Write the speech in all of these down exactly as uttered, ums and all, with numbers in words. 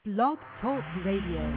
Blog Talk Radio.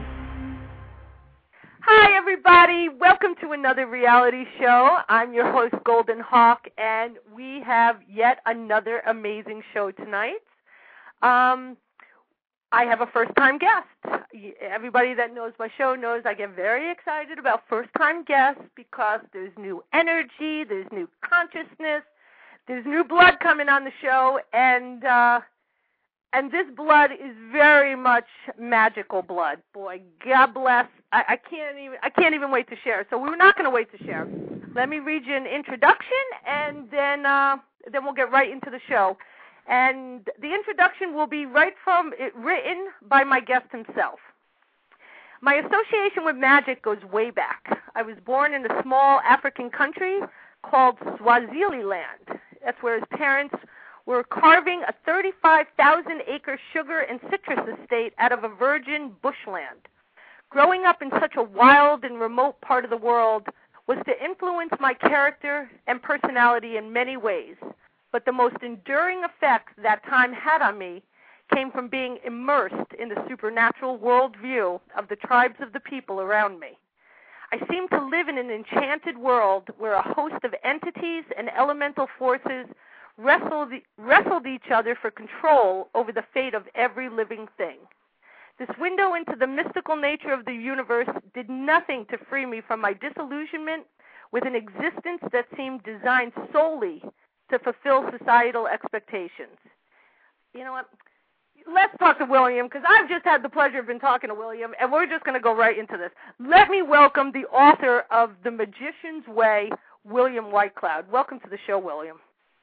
Hi, everybody. Welcome to another reality show. I'm your host, Golden Hawk, and we have yet another amazing show tonight. Um, I have a first-time guest. Everybody that knows my show knows I get very excited about first-time guests because there's new energy, there's new consciousness, there's new blood coming on the show, and uh, and this blood is very much magical blood. Boy, God bless. I, I can't even I can't even wait to share. So we're not going to wait to share. Let me read you an introduction, and then uh, then we'll get right into the show. And the introduction will be right from it, written by my guest himself. My association with magic goes way back. I was born in a small African country called Swaziland. That's where his parents were carving a thirty-five thousand acre sugar and citrus estate out of a virgin bushland. Growing up in such a wild and remote part of the world was to influence my character and personality in many ways. But the most enduring effect that time had on me came from being immersed in the supernatural worldview of the tribes of the people around me. I seemed to live in an enchanted world where a host of entities and elemental forces wrestled, wrestled each other for control over the fate of every living thing. This window into the mystical nature of the universe did nothing to free me from my disillusionment with an existence that seemed designed solely to fulfill societal expectations. You know what? Let's talk to William, because I've just had the pleasure of been talking to William, and we're just going to go right into this. Let me welcome the author of The Magician's Way, William Whitecloud. Welcome to the show, William.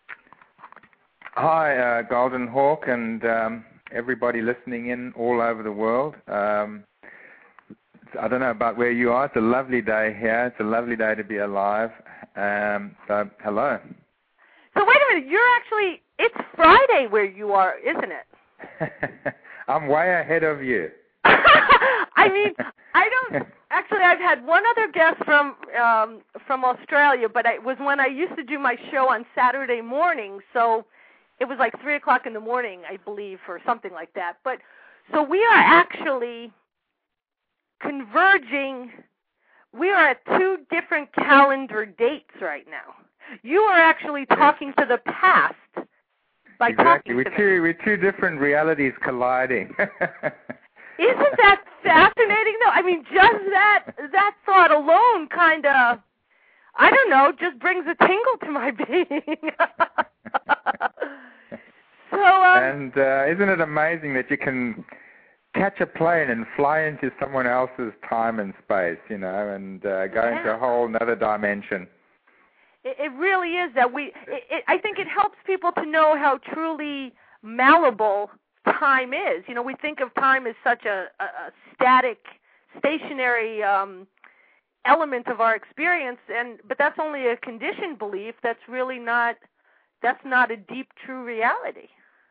Hi, uh, Golden Hawk, and um, everybody listening in all over the world. Um, I don't know about where you are. It's a lovely day here. It's a lovely day to be alive. Um, so, hello. So wait a minute, you're actually, it's Friday where you are, isn't it? I'm way ahead of you. I mean, I don't, actually I've had one other guest from um, from Australia, but it was when I used to do my show on Saturday morning, so it was like three o'clock in the morning, I believe, or something like that. But, so we are actually converging, we are at two different calendar dates right now. You are actually talking to the past by exactly. talking we're to two, me. We're two different realities colliding. Isn't that fascinating, though? I mean, just that that thought alone kind of, I don't know, just brings a tingle to my being. so, um, and uh, isn't it amazing that you can catch a plane and fly into someone else's time and space, you know, and uh, go yeah. into a whole other dimension? It really is that we, it, it, I think it helps people to know how truly malleable time is. You know, we think of time as such a, a, a static, stationary um, element of our experience, and but that's only a conditioned belief. That's really not, that's not a deep, true reality.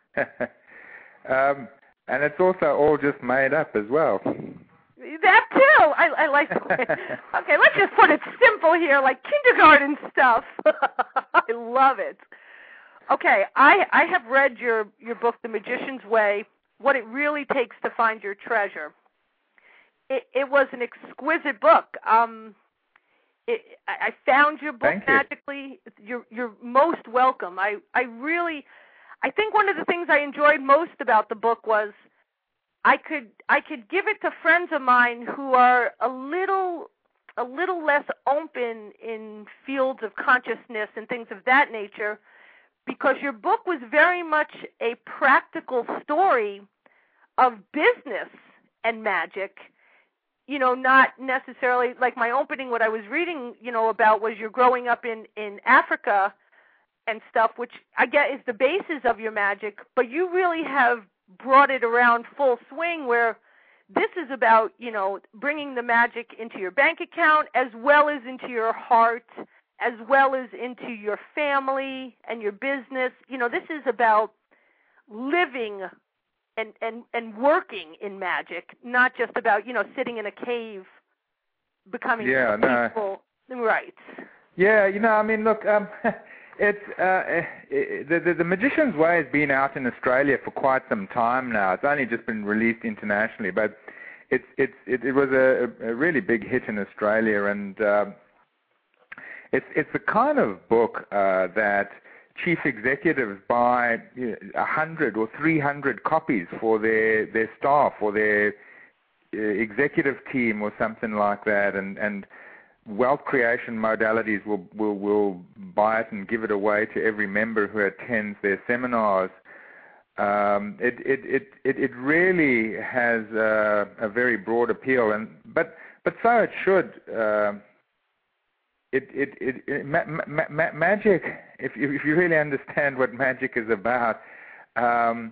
um, and it's also all just made up as well. That too. I, I like the way. Okay, let's just put it simple here, like kindergarten stuff. I love it. Okay, I, I have read your, your book, The Magician's Way, What It Really Takes to Find Your Treasure. It, it was an exquisite book. Um, it, I, I found your book Thank you. magically. You're, you're most welcome. I, I really, I think one of the things I enjoyed most about the book was I could I could give it to friends of mine who are a little a little less open in fields of consciousness and things of that nature, because your book was very much a practical story of business and magic. You know, not necessarily like my opening. What I was reading, you know, about was you're growing up in in Africa and stuff, which I get is the basis of your magic, but you really have brought it around full swing where this is about, you know, bringing the magic into your bank account as well as into your heart, as well as into your family and your business. You know, this is about living and, and, and working in magic, not just about, you know, sitting in a cave becoming yeah, peaceful. No. Right. Yeah, you know, I mean, look, um, it's uh, it, the, the the Magician's Way has been out in Australia for quite some time now. It's only just been released internationally, but it's it's it, it was a, a really big hit in Australia, and uh, it's it's the kind of book uh, that chief executives buy a hundred or three hundred copies for their their staff or their uh, executive team or something like that, and and wealth creation modalities will, will will buy it and give it away to every member who attends their seminars. Um, it, it it it it really has a, a very broad appeal, and but but so it should. Uh, it it it, it ma- ma- ma- magic. If if you really understand what magic is about. Um,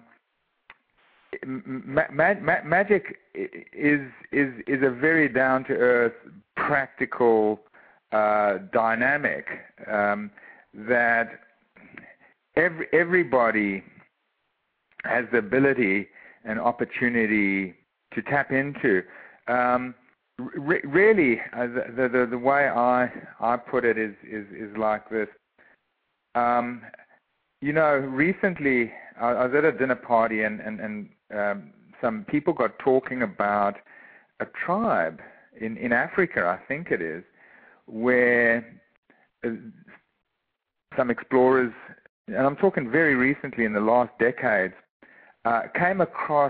Ma- ma- ma- magic is is is a very down to earth, practical uh, dynamic um, that every everybody has the ability and opportunity to tap into. Um, re- really, uh, the, the the way I I put it is is is like this. Um, you know, recently I, I was at a dinner party and and and Um, some people got talking about a tribe in, in Africa, I think it is, where uh, some explorers, and I'm talking very recently in the last decades, uh, came across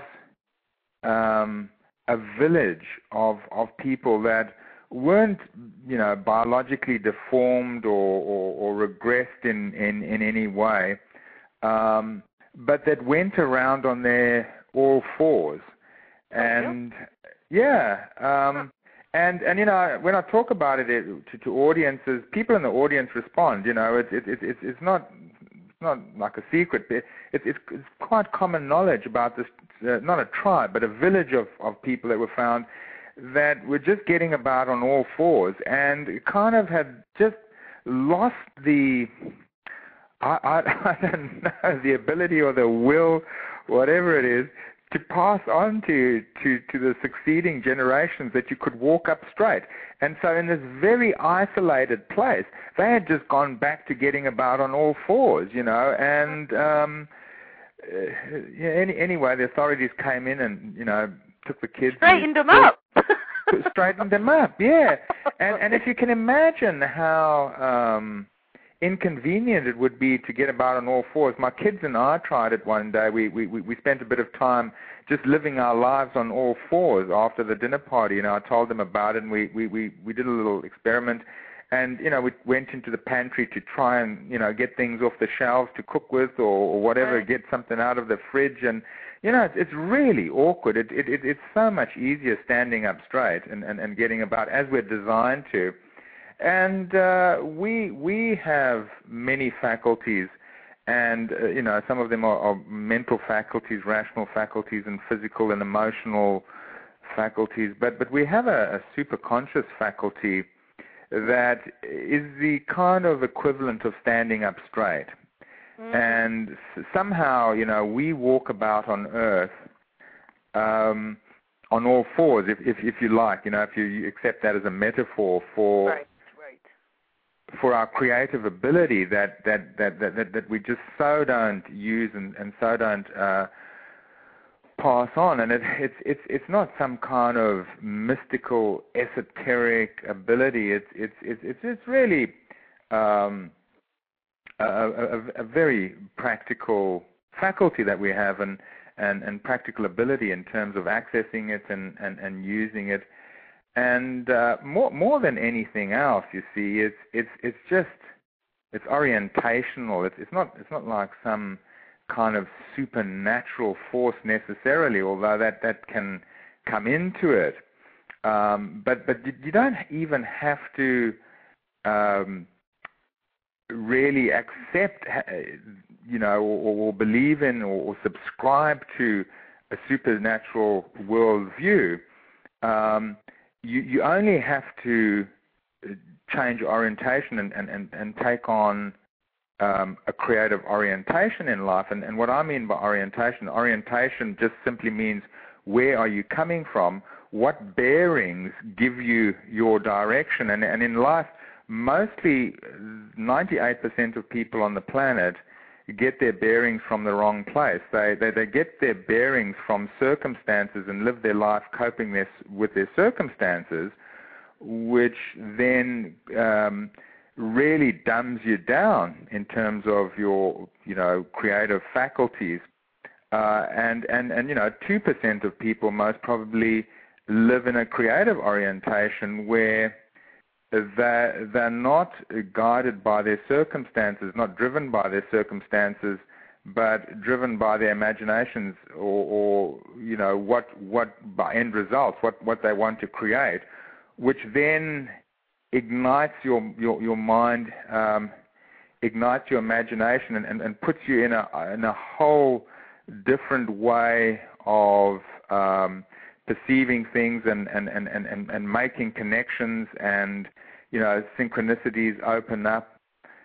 um, a village of, of people that weren't, you know, biologically deformed or, or, or regressed in, in, in any way, um, but that went around on their all fours, and oh, yeah, um, and and you know, when I talk about it, it to, to audiences, people in the audience respond. You know, it's it's it's it's not it's not like a secret. It's it's, it's quite common knowledge about this, uh, not a tribe, but a village of of people that were found that were just getting about on all fours and kind of had just lost the I I, I don't know the ability or the will, whatever it is, to pass on to, to, to the succeeding generations that you could walk up straight. And so in this very isolated place, they had just gone back to getting about on all fours, you know, and um, uh, yeah, any, anyway, the authorities came in and, you know, took the kids. Straightened them up. straightened them up, yeah. And, and if you can imagine how... Um, inconvenient it would be to get about on all fours. My kids and I tried it one day. We we we spent a bit of time just living our lives on all fours after the dinner party. You know, I told them about it, and we we we, we did a little experiment. And you know, we went into the pantry to try and you know get things off the shelves to cook with, or, or whatever, right. get something out of the fridge. And you know, it's, it's really awkward. It, it it it's so much easier standing up straight and and, and getting about as we're designed to. And uh, we we have many faculties, and uh, you know some of them are, are mental faculties, rational faculties, and physical and emotional faculties. But but we have a, a superconscious faculty that is the kind of equivalent of standing up straight. Mm-hmm. And s- somehow you know we walk about on Earth um, on all fours, if, if if you like, you know, if you, you accept that as a metaphor for. Right. for our creative ability that that, that, that, that we just so don't use and, and so don't uh, pass on. And it, it's it's it's not some kind of mystical, esoteric ability. It's it's it's it's, it's really um, a, a, a very practical faculty that we have, and, and, and practical ability in terms of accessing it and, and, and using it. And uh, more more than anything else, you see, it's it's it's just it's orientational. It's it's not it's not like some kind of supernatural force necessarily, although that, that can come into it. Um, but but you don't even have to um, really accept, you know, or, or believe in or, or subscribe to a supernatural worldview. Um, You, you only have to change orientation and, and, and, and take on um, a creative orientation in life. And, and what I mean by orientation, orientation just simply means where are you coming from, what bearings give you your direction. And, and in life, mostly ninety-eight percent of people on the planet get their bearings from the wrong place. They, they they get their bearings from circumstances and live their life coping this, with their circumstances, which then um, really dumbs you down in terms of your, you know, creative faculties. Uh, and, and, and, you know, two percent of people most probably live in a creative orientation where they're, they're not guided by their circumstances, not driven by their circumstances, but driven by their imaginations or, or you know, what, what by end results, what, what they want to create, which then ignites your, your, your mind, um, ignites your imagination and, and, and puts you in a, in a whole different way of um, perceiving things and, and, and, and, and making connections, and, you know, synchronicities open up,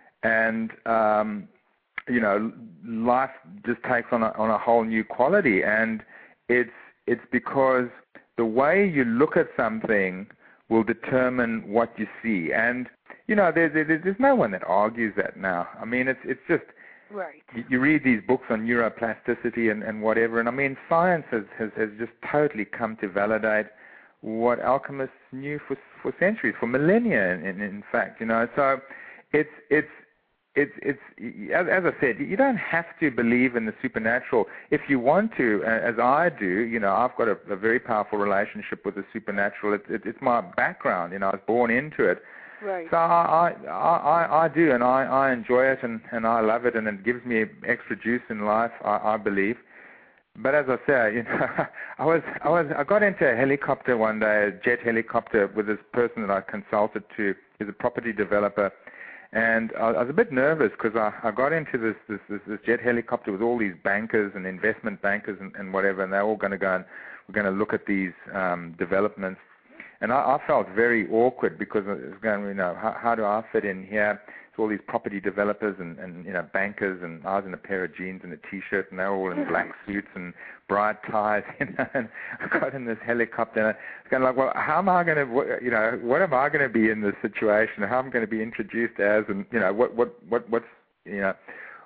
and, um, you know, life just takes on a, on a whole new quality. And it's, it's because the way you look at something will determine what you see. And, you know, there, there, there's no one that argues that now. I mean, it's, it's just, right. You, you read these books on neuroplasticity and, and whatever, and I mean, science has, has, has just totally come to validate what alchemists knew for for centuries, for millennia, in, in, in fact, you know. So it's it's it's it's as, as I said, you don't have to believe in the supernatural. If you want to, as I do, you know, I've got a, a very powerful relationship with the supernatural. It, it, it's my background, you know. I was born into it. Right. So I, I, I, I do, and I, I enjoy it, and, and I love it, and it gives me extra juice in life, I, I believe. But as I say, you know, I was, I was, I got into a helicopter one day, a jet helicopter, with this person that I consulted to. He's a property developer, and I, I was a bit nervous because I, I got into this, this, this, this jet helicopter with all these bankers and investment bankers and, and whatever, and they're all going to go and we're going to look at these um, developments. And I, I felt very awkward because I was going, you know, how, how do I fit in here? It's all these property developers and, and, you know, bankers, and I was in a pair of jeans and a T-shirt, and they were all in black suits and bright ties, you know, and I got in this helicopter, and I was going like, well, how am I going to, you know, what am I going to be in this situation? How am I going to be introduced as, and, you know, what, what, what, what's, you know,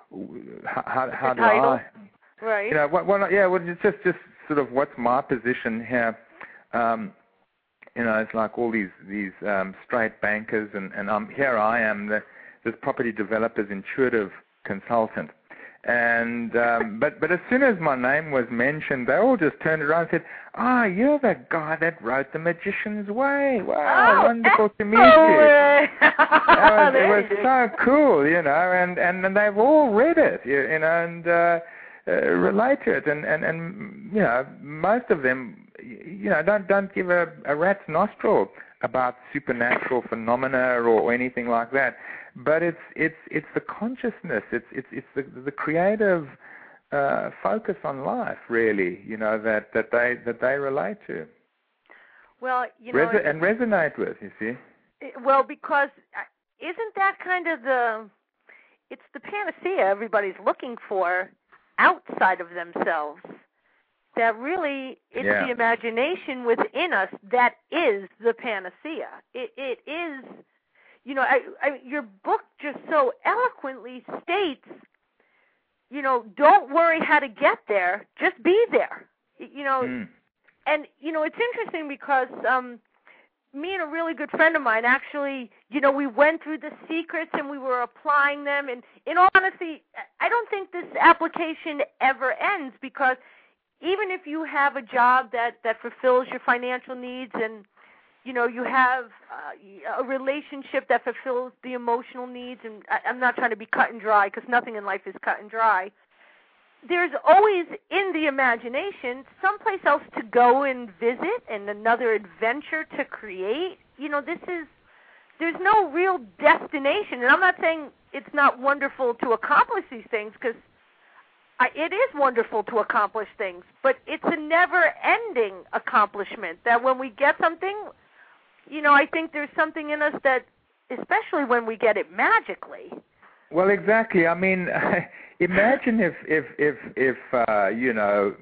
how, how do I, right? You know, what, what, yeah, well, it's just, just sort of what's my position here. Um, You know, it's like all these these um, straight bankers, and, and um, here I am, the, this property developer's intuitive consultant. And um, but but as soon as my name was mentioned, they all just turned around and said, "Ah, oh, you're the guy that wrote The Magician's Way. Wow, oh, wonderful to meet you." was, it was so cool, you know, and, and, and they've all read it, you, you know, and uh, uh, relate to it, and, and, and you know, most of them, you know, don't don't give a, a rat's nostril about supernatural phenomena or, or anything like that. But it's it's it's the consciousness, it's it's it's the the creative uh, focus on life, really, you know, that, that they that they relate to. Well, you know, Reso- and resonate with, you see. Well, because isn't that kind of the it's the panacea everybody's looking for outside of themselves? That really, it's yeah. the imagination within us that is the panacea. It, it is, you know, I, I, your book just so eloquently states, you know, don't worry how to get there, just be there. You know, mm. and, you know, it's interesting because um, me and a really good friend of mine actually, you know, we went through the secrets and we were applying them. And in all honesty, I don't think this application ever ends, because even if you have a job that, that fulfills your financial needs, and, you know, you have uh, a relationship that fulfills the emotional needs, and I, I'm not trying to be cut and dry, because nothing in life is cut and dry, there's always in the imagination someplace else to go and visit and another adventure to create. You know, this is, there's no real destination. And I'm not saying it's not wonderful to accomplish these things, because I, it is wonderful to accomplish things, but it's a never-ending accomplishment that when we get something, you know, I think there's something in us that, especially when we get it magically. Well, exactly. I mean, imagine if, if, if, if uh, you know,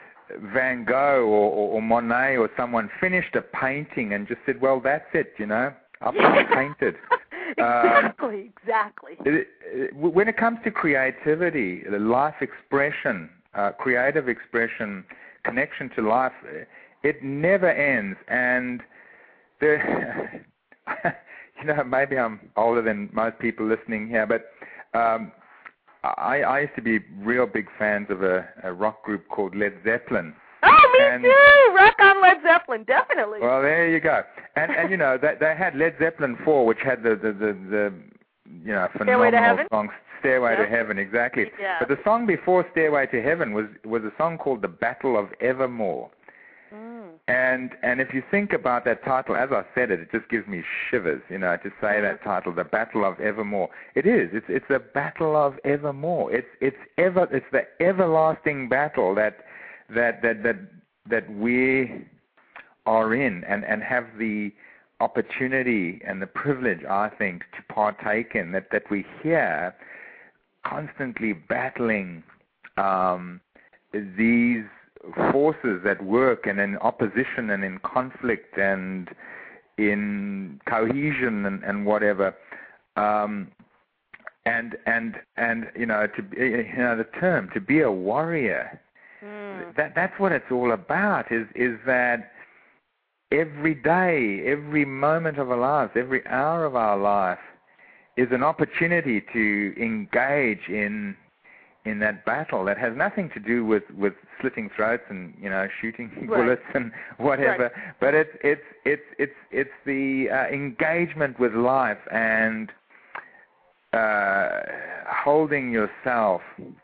Van Gogh or, or, or Monet or someone finished a painting and just said, well, that's it, you know, I've painted. Exactly, um, exactly. It, it, when it comes to creativity, life expression, uh, creative expression, connection to life, it never ends. And there, you know, maybe I'm older than most people listening here, but um, I, I used to be real big fans of a, a rock group called Led Zeppelin. Oh, me and, too! Rock on Led Zeppelin, definitely. Well, there you go. And, and you know, they, they had Led Zeppelin four, which had the, the, the, the you know, phenomenal song, Stairway yeah. to Heaven, exactly. Yeah. But the song before Stairway to Heaven was, was a song called The Battle of Evermore. Mm. And and if you think about that title, as I said it, it just gives me shivers, you know, to say mm-hmm. that title, The Battle of Evermore. It is. It's it's a battle of evermore. It's it's ever it's the everlasting battle that that that that that we are in and, and have the opportunity and the privilege, I think, to partake in, that, that we hear constantly battling um, these forces that work and in opposition and in conflict and in cohesion and, and whatever. Um, and and and you know, to you know the term to be a warrior. Mm. That that's what it's all about. Is is that every day, every moment of our lives, every hour of our life is an opportunity to engage in in that battle that has nothing to do with, with slitting throats and, you know, shooting right. bullets and whatever. Right. But it's it's it's it's it's the uh, engagement with life and uh, holding yourself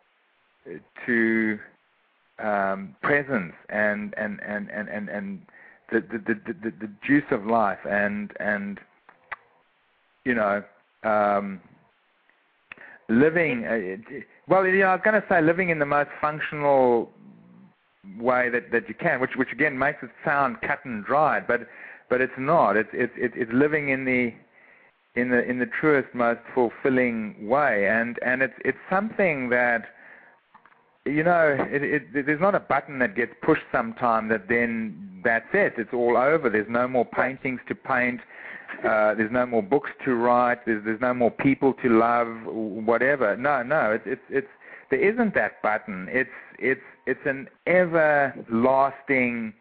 to um, presence and and and and and, and the, the, the, the, the juice of life and and you know. Um, Living, uh, well, you know, I was going to say living in the most functional way that, that you can, which which again makes it sound cut and dried, but but it's not. It's it's it's living in the in the in the truest, most fulfilling way, and and it's it's something that, you know, it, it, there's not a button that gets pushed sometime that then that's it. It's all over. There's no more paintings to paint. Uh, there's no more books to write. There's there's no more people to love. Whatever. No, no. It's it's it's there isn't that button. It's it's it's an everlasting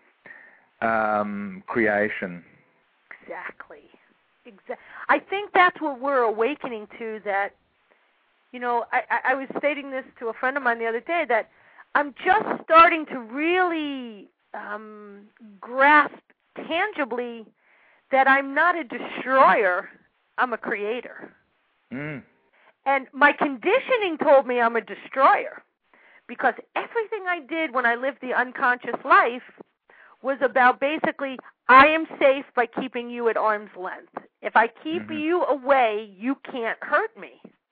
um, creation. Exactly. Exactly. I think that's what we're awakening to. That, you know, I, I, I was stating this to a friend of mine the other day, that I'm just starting to really um, grasp tangibly that I'm not a destroyer, I'm a creator. Mm. And my conditioning told me I'm a destroyer, because everything I did when I lived the unconscious life was about basically, I am safe by keeping you at arm's length. If I keep mm-hmm. you away, you can't hurt me.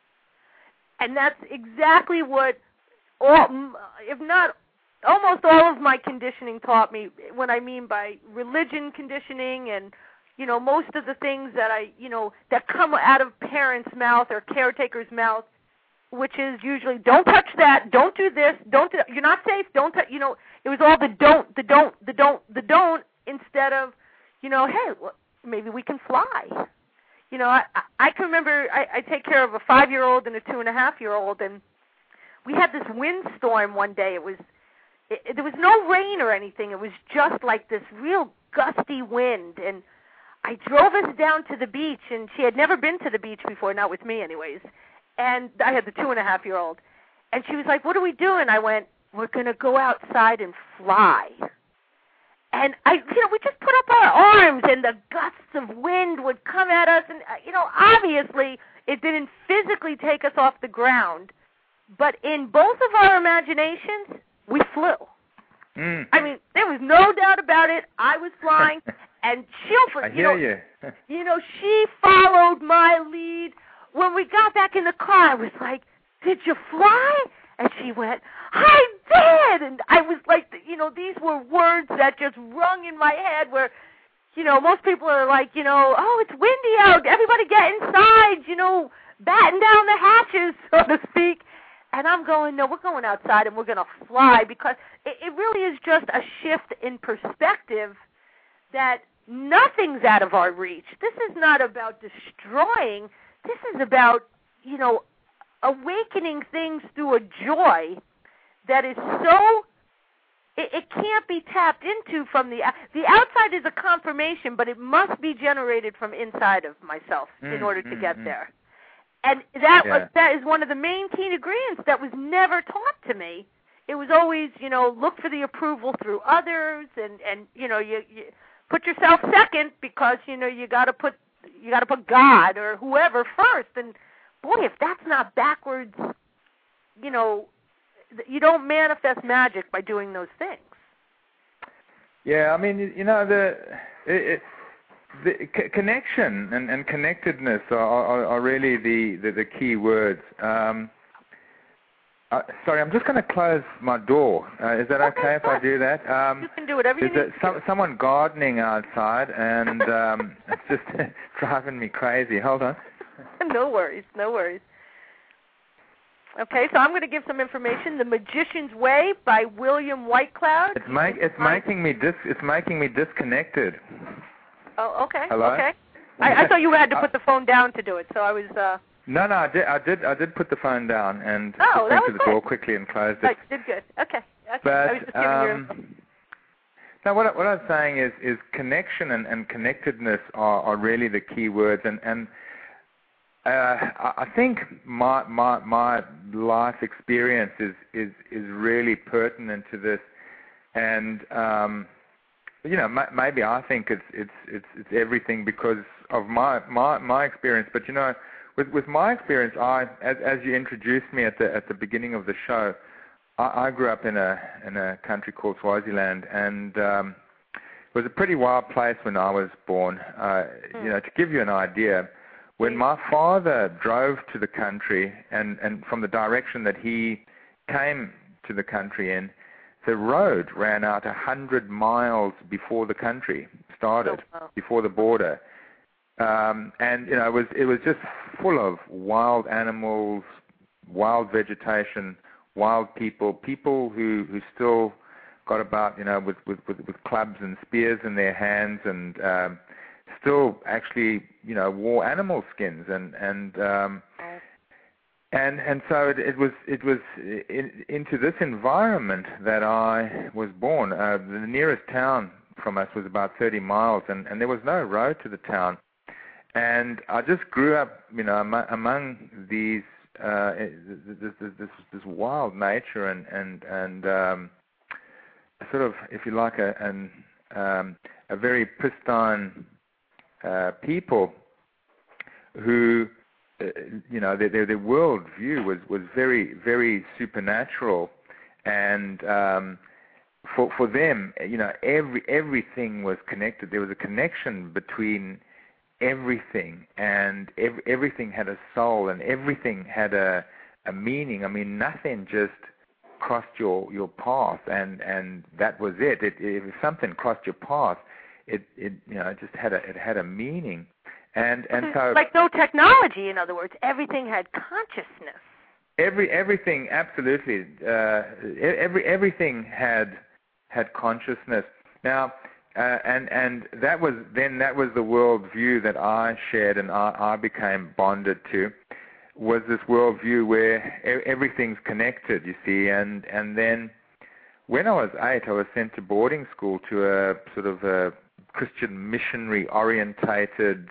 And that's exactly what, all, if not almost all of my conditioning taught me, what I mean by religion conditioning and, you know, most of the things that I, you know, that come out of parents' mouth or caretakers' mouth, which is usually, don't touch that, don't do this, don't do, you're not safe, don't touch, you know, it was all the don't, the don't, the don't, the don't, instead of, you know, hey, well, maybe we can fly. You know, I, I can remember I, I take care of a five-year-old and a two-and-a-half-year-old, and we had this windstorm one day. It was, it, it, there was no rain or anything. It was just like this real gusty wind, and I drove us down to the beach, and she had never been to the beach before, not with me anyways, and I had the two-and-a-half-year-old, and she was like, what are we doing? I went, we're going to go outside and fly. And, I, you know, we just put up our arms, and the gusts of wind would come at us, and, you know, obviously it didn't physically take us off the ground, but in both of our imaginations, we flew. Mm. I mean, there was no doubt about it. I was flying. And she'll, I you hear know, you. you know, she followed my lead. When we got back in the car, I was like, did you fly? And she went, I did. And I was like, you know, these were words that just rung in my head where, you know, most people are like, you know, oh, it's windy out. Everybody get inside, you know, batten down the hatches, so to speak. And I'm going, no, we're going outside and we're going to fly, because it, it really is just a shift in perspective that nothing's out of our reach. This is not about destroying. this is about, you know, awakening things through a joy that is so, it, it can't be tapped into from the, the outside is a confirmation, but it must be generated from inside of myself mm, in order to mm, get mm. there. And that yeah. was, that is one of the main key ingredients that was never taught to me. It was always, you know, look for the approval through others, and, and you know, you, you put yourself second because, you know, you got to put you got to put God or whoever first. And boy, if that's not backwards, you know, you don't manifest magic by doing those things. Yeah, I mean, you know, the it, it, the c- connection and, and connectedness are, are, are really the, the, the key words. Um, uh, sorry, I'm just going to close my door. Uh, is that okay, okay if I do that? Um, you can do whatever you need There's to some, do. someone gardening outside, and um, it's just driving me crazy. Hold on. No worries, no worries. Okay, so I'm going to give some information. The Magician's Way by William Whitecloud. It's, make, it's making me dis, It's making me disconnected. Oh, okay. Hello? Okay. I, I thought you had to put the phone down to do it, so I was. Uh... No, no, I did. I did. I did put the phone down and oh, just went to the good. door quickly and closed it. Right, did good. Okay. Okay. But I was just giving um, you. no, what I, what I was saying is is connection and, and connectedness are, are really the key words, and and. Uh, I think my my my life experience is, is, is really pertinent to this, and um, you know m- maybe I think it's it's it's it's everything because of my, my, my experience. But you know, with with my experience, I as as you introduced me at the at the beginning of the show, I, I grew up in a in a country called Swaziland, and um, it was a pretty wild place when I was born. Uh, mm. You know, to give you an idea. When my father drove to the country, and, and from the direction that he came to the country in, the road ran out a hundred miles before the country started, oh, wow. before the border, um, and you know it was it was just full of wild animals, wild vegetation, wild people, people who, who still got about you know with, with, with, with clubs and spears in their hands and. Um, Still, actually, you know, wore animal skins, and and um, and and so it, it was it was in, into this environment that I was born. Uh, the nearest town from us was about thirty miles, and, and there was no road to the town. And I just grew up, you know, among, among these uh, this, this this this wild nature and and and um, sort of, if you like, a an, um, a very pristine. Uh, people who, uh, you know, their, their, their world view was, was very, very supernatural, and um, for for them, you know, every everything was connected. There was a connection between everything, and every, everything had a soul, and everything had a a meaning. I mean, nothing just crossed your, your path, and, and that was it. It, if something crossed your path. It, it, you know, it just had a, it had a meaning, and and so like no technology. In other words, everything had consciousness. Every everything, absolutely. Uh, every everything had had consciousness. Now, uh, and and that was then that was the world view that I shared, and I, I became bonded to. Was this world view where everything's connected? You see, and and then when I was eight, I was sent to boarding school to a sort of a Christian missionary-orientated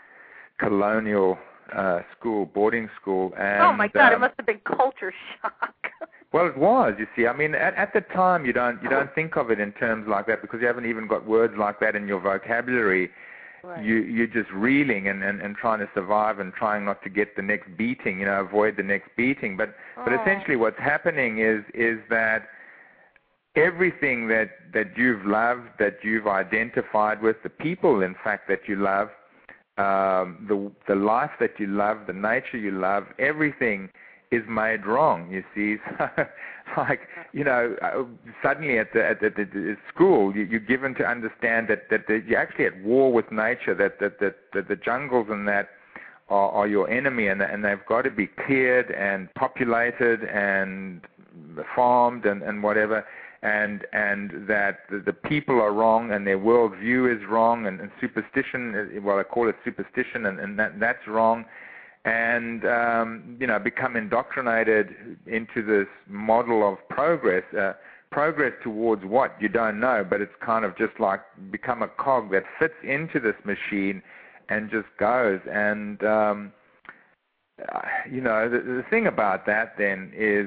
colonial uh, school, boarding school. And, oh my God! Um, it must have been culture shock. Well, it was. You see, I mean, at, at the time, you don't you don't think of it in terms like that because you haven't even got words like that in your vocabulary. Right. You you're just reeling and, and, and trying to survive and trying not to get the next beating. You know, avoid the next beating. But oh. but essentially, what's happening is is that. Everything that, that you've loved, that you've identified with, the people, in fact, that you love, um, the the life that you love, the nature you love, everything is made wrong. You see, so, like you know, suddenly at the at the, the, the school, you, you're given to understand that that the, you're actually at war with nature. That that that, that the jungles and that are, are your enemy, and and they've got to be cleared and populated and farmed and, and whatever. And and that the, the people are wrong and their worldview is wrong and, and superstition, well, I call it superstition, and, and that that's wrong. and um, you know, become indoctrinated into this model of progress. Uh, progress towards what you don't know, but it's kind of just like become a cog that fits into this machine and just goes. And um, you know, the, the thing about that then is,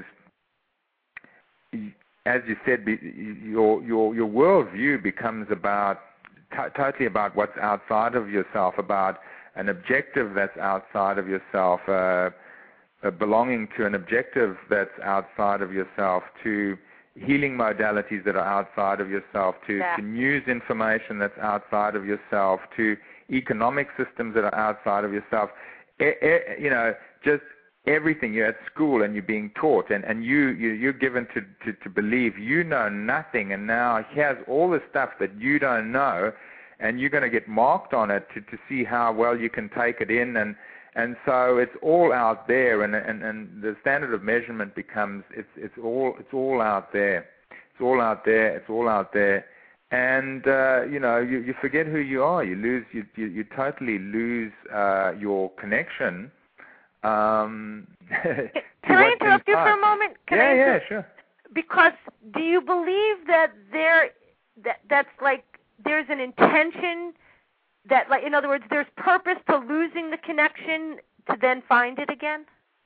as you said, your your your worldview becomes about t- totally about what's outside of yourself, about an objective that's outside of yourself, uh, uh, belonging to an objective that's outside of yourself, to healing modalities that are outside of yourself, to, yeah. to news information that's outside of yourself, to economic systems that are outside of yourself. E- e- you know, just everything. You're at school and you're being taught, and, and you, you, you're given to, to, to believe you know nothing, and now here's all the stuff that you don't know, and you're going to get marked on it to, to see how well you can take it in. And And so it's all out there, and, and and the standard of measurement becomes it's it's all it's all out there, it's all out there, it's all out there, and uh, you know you, you forget who you are. You lose you you, you totally lose uh, your connection. Um, to Can I interrupt you for a moment? Can yeah, I yeah, sure. Because do you believe that there that that's like there's an intention? That, like, in other words, there's purpose to losing the connection to then find it again?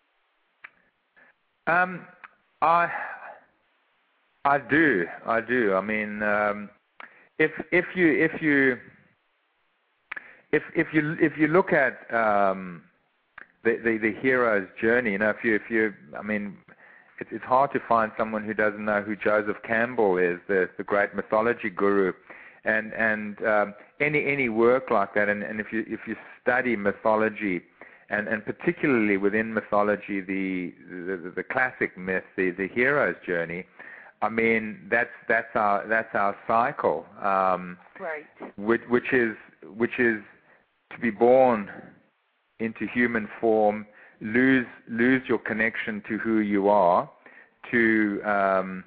Um, I, I do, I do. I mean, um, if if you if you if if you if you look at um, the, the the hero's journey, you know, if you if you, I mean, it's it's hard to find someone who doesn't know who Joseph Campbell is, the the great mythology guru. And and um, any any work like that, and, and if you if you study mythology, and, and particularly within mythology, the the, the classic myth, the, the hero's journey, I mean that's that's our that's our cycle, um, right? Which, which is which is to be born into human form, lose lose your connection to who you are, to um,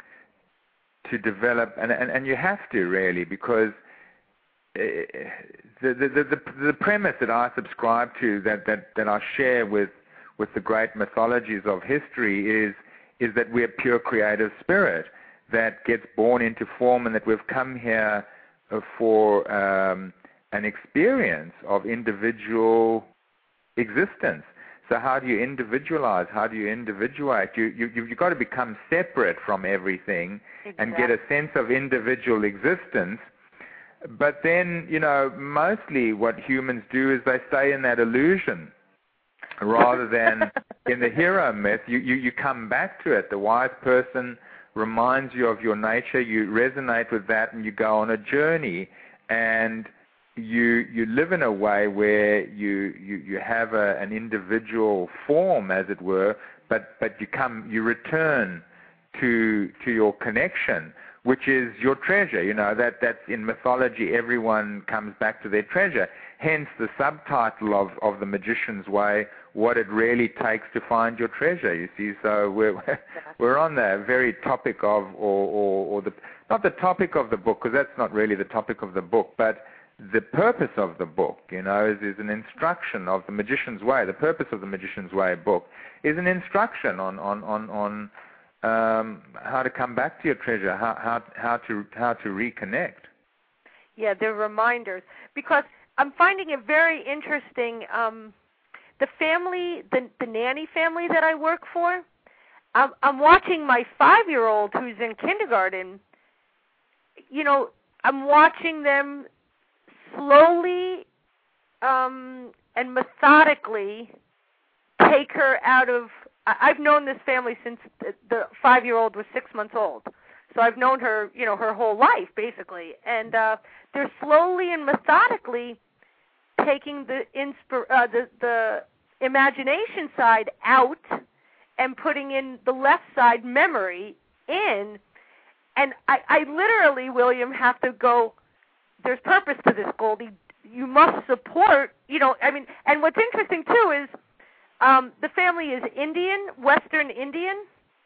to develop, and, and, and you have to really, because the, the, the, the, the premise that I subscribe to, that, that, that I share with, with the great mythologies of history is, is that we're pure creative spirit that gets born into form, and that we've come here for um, an experience of individual existence. So how do you individualize? How do you individuate? You, you, you've got to become separate from everything, exactly, and get a sense of individual existence. But then, you know, mostly what humans do is they stay in that illusion rather than in the hero myth. You, you, you come back to it. The wise person reminds you of your nature. You resonate with that, and you go on a journey. And You you live in a way where you you, you have a, an individual form, as it were, but, but you come you return to to your connection, which is your treasure. You know that that's in mythology. Everyone comes back to their treasure. Hence the subtitle of, of The Magician's Way: What It Really Takes to Find Your Treasure. You see, so we're we're on the very topic of or or, or the not the topic of the book, because that's not really the topic of the book, but the purpose of the book, you know, is, is an instruction of The Magician's Way. The purpose of The Magician's Way book is an instruction on on on, on um, how to come back to your treasure, how how how to how to reconnect. Yeah, they're reminders, because I'm finding it very interesting. Um, the family, the the nanny family that I work for, I'm, I'm watching my five-year-old who's in kindergarten. You know, I'm watching them slowly um, and methodically take her out of. I've known this family since the, the five-year-old was six months old, so I've known her, you know, her whole life basically. And uh, they're slowly and methodically taking the inspir- uh, the the imagination side out and putting in the left side, memory, in. And I, I literally, William, have to go, there's purpose to this, Goldie. You must support, you know, I mean, and what's interesting, too, is um, the family is Indian, Western Indian.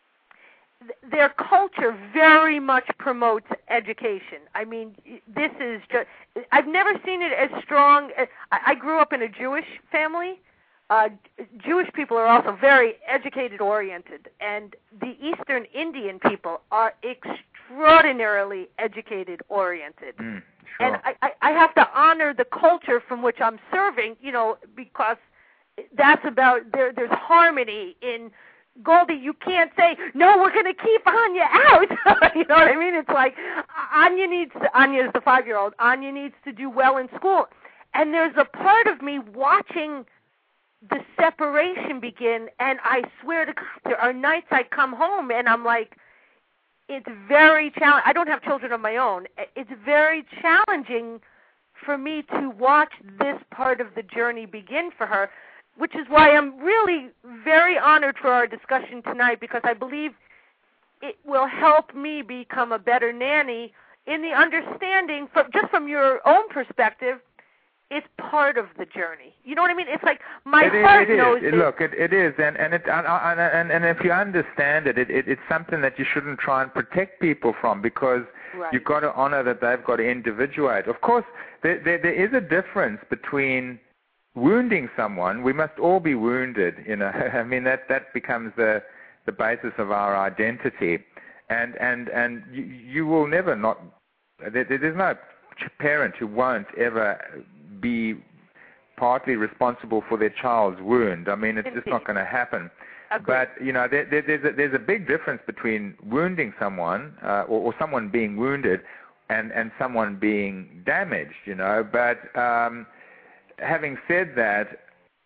Th- their culture very much promotes education. I mean, this is just, I've never seen it as strong. I, I grew up in a Jewish family, uh, Jewish people are also very educated oriented, and the Eastern Indian people are extraordinarily educated oriented. Mm, sure. And I, I, I have to honor the culture from which I'm serving, you know, because that's about there. There's harmony in Goldie. You can't say no. We're going to keep Anya out. You know what I mean? It's like Anya needs. Anya is the five-year-old. Anya needs to do well in school, and there's a part of me watching the separation begin, and I swear to God, there are nights I come home and I'm like, it's very challenging. I don't have children of my own. It's very challenging for me to watch this part of the journey begin for her, which is why I'm really very honored for our discussion tonight, because I believe it will help me become a better nanny in the understanding, from, just from your own perspective, it's part of the journey. You know what I mean? It's like my it heart is, it knows is. it. Look, it, it is, and and, it, and and and if you understand it, it, it, it's something that you shouldn't try and protect people from, because Right. you've got to honor that they've got to individuate. Of course, there, there there is a difference between wounding someone. We must all be wounded. You know, I mean that that becomes the the basis of our identity, and and and you, you will never not. There, there's no parent who won't ever be partly responsible for their child's wound. I mean, it's just not going to happen. Agreed. But, you know, there, there, there's, a, there's a big difference between wounding someone uh, or, or someone being wounded and, and someone being damaged, you know. But um, having said that,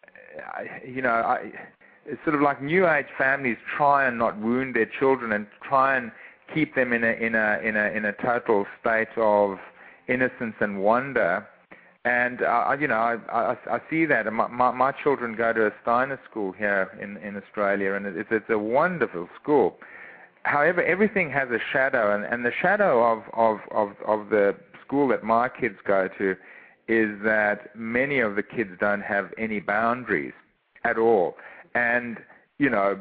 I, you know, I, it's sort of like New Age families try and not wound their children and try and keep them in a, in a, in a, in a total state of innocence and wonder. And, uh, you know, I, I, I see that. My, my, my children go to a Steiner school here in, in Australia, and it's, it's a wonderful school. However, everything has a shadow, and, and the shadow of, of, of, of the school that my kids go to is that many of the kids don't have any boundaries at all. And, you know,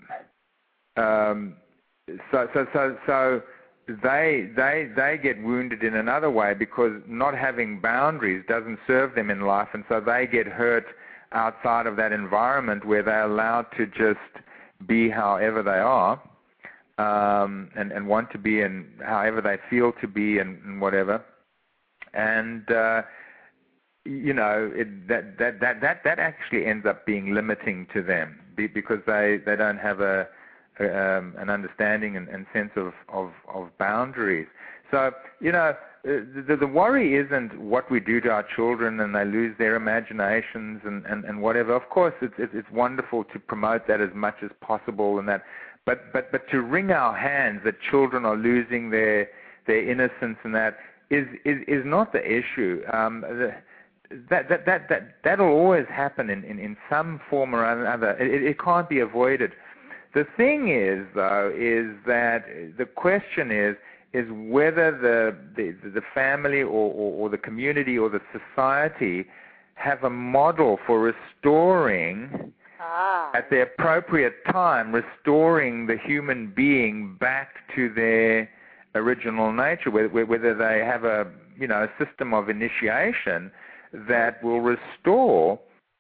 um, so, so, so, so, They they they get wounded in another way, because not having boundaries doesn't serve them in life, and so they get hurt outside of that environment where they're allowed to just be however they are, um, and and want to be and however they feel to be and, and whatever, and uh, you know it, that that that that that actually ends up being limiting to them, because they they don't have a Um, an understanding and, and sense of, of, of boundaries. So, you know, the, the worry isn't what we do to our children and they lose their imaginations and, and, and whatever. Of course, it's, it's, it's wonderful to promote that as much as possible and that, but, but, but to wring our hands that children are losing their, their innocence and that is, is, is not the issue. Um, the, that, that, that, that, that'll always happen in, in, in some form or another. It, it can't be avoided. The thing is, though, is that the question is is whether the the, the family or, or, or the community or the society have a model for restoring, ah. at the appropriate time, restoring the human being back to their original nature, whether, whether they have a you know a system of initiation that will restore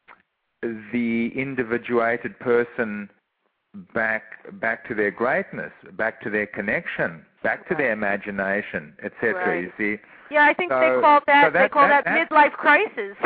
the individuated person back back to their greatness, back to their connection, back to their imagination, et cetera. Right. You see? Yeah, I think so, they call that, so that they call that, that, that midlife crisis.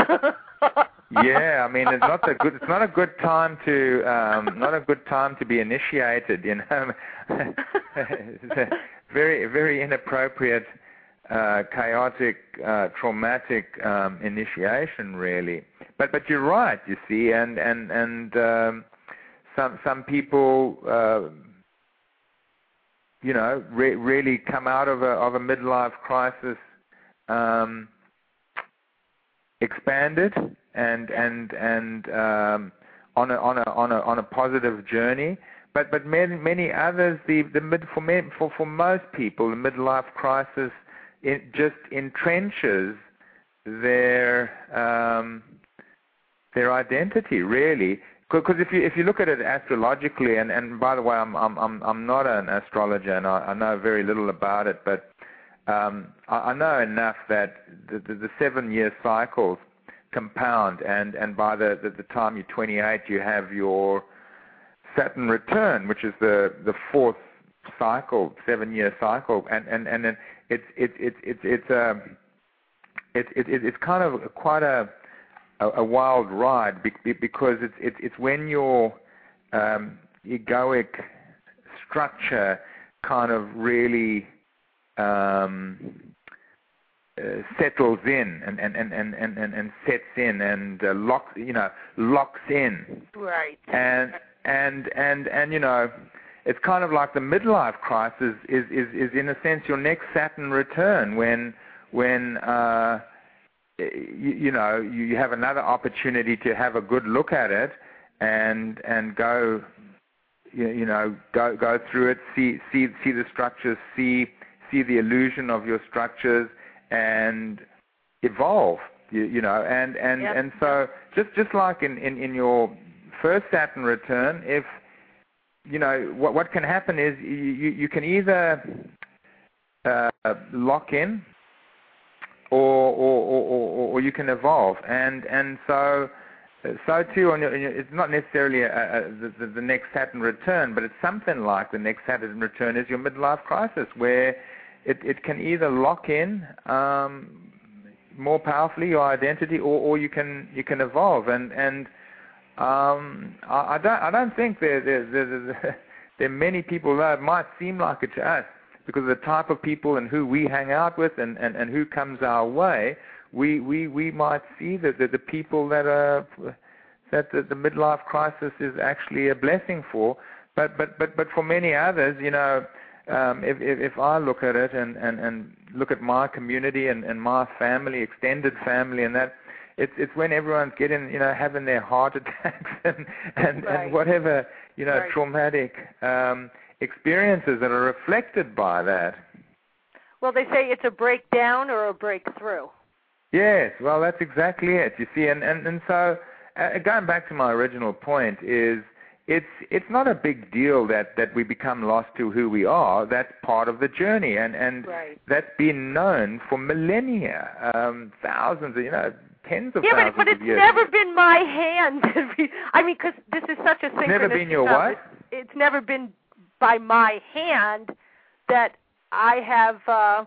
Yeah, I mean, it's not a good it's not a good time to um, not a good time to be initiated. You know, it's a very very inappropriate, uh, chaotic, uh, traumatic um, initiation, really. But but you're right. You see, and and and. Um, Some some people, uh, you know, re- really come out of a of a midlife crisis um, expanded and and and um, on a on a on a on a positive journey. But but many many others, the the mid for men, for for most people, the midlife crisis it just entrenches their um, their identity, really. Because if you if you look at it astrologically, and, and by the way, I'm I'm I'm I'm not an astrologer, and I, I know very little about it, but um, I, I know enough that the, the, the seven year cycles compound, and and by the, the the time you're twenty-eight, you have your Saturn return, which is the the fourth cycle, seven-year cycle, and and and then it's it's it's it's it's um it's it, it, it's kind of quite a a, a wild ride because it's it's it's when your um, egoic structure kind of really um, uh, settles in and and, and, and, and, and sets in and uh, locks you know locks in. Right. And and and and you know, it's kind of like the midlife crisis is is, is in a sense your next Saturn return when when uh, you, you know you, you have another opportunity to have a good look at it and and go. You, you know, go go through it, see see see the structures, see see the illusion of your structures, and evolve. You, you know, and and, yep. and so just just like in, in, in your first Saturn return, if you know what what can happen is you you, you can either uh, lock in, or or, or or or you can evolve, and and so. So too, on your, it's not necessarily a, a, the, the next Saturn return, but it's something like the next Saturn return is your midlife crisis, where it, it can either lock in um, more powerfully your identity, or, or you can you can evolve. And and um, I, I don't I don't think there there there, there are many people there. It might seem like it to us because of the type of people and who we hang out with and, and, and who comes our way. We, we we might see that the, the people that are that the, the midlife crisis is actually a blessing for, but but but, but for many others, you know, um, if, if if I look at it and, and, and look at my community and, and my family, extended family, and that it's it's when everyone's getting you know having their heart attacks and and, right. and whatever you know right. traumatic um, experiences that are reflected by that. Well, they say it's a breakdown or a breakthrough. Yes, well, that's exactly it. You see, and and, and so uh, going back to my original point is it's it's not a big deal that, that we become lost to who we are. That's part of the journey, and and right. that's been known for millennia, um, thousands, of, you know, tens of yeah, thousands but, but it's of years. never been my hand. I mean, because this is such a synchronistic. It's never been your stuff. what? It's never been by my hand that I have. Uh,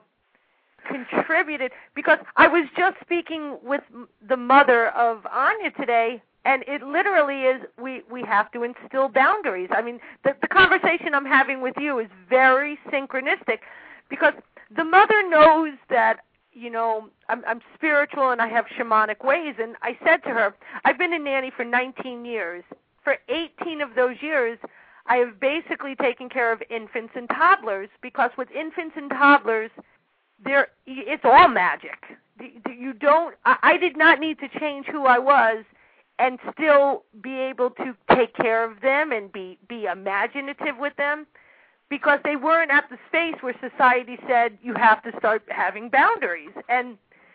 contributed, because I was just speaking with the mother of Anya today, and it literally is we, we have to instill boundaries. I mean, the, the conversation I'm having with you is very synchronistic, because the mother knows that, you know, I'm, I'm spiritual and I have shamanic ways, and I said to her, I've been a nanny for nineteen years. For eighteen of those years, I have basically taken care of infants and toddlers, because with infants and toddlers, There, it's all magic. You don't. I did not need to change who I was, and still be able to take care of them and be be imaginative with them, because they weren't at the space where society said you have to start having boundaries. And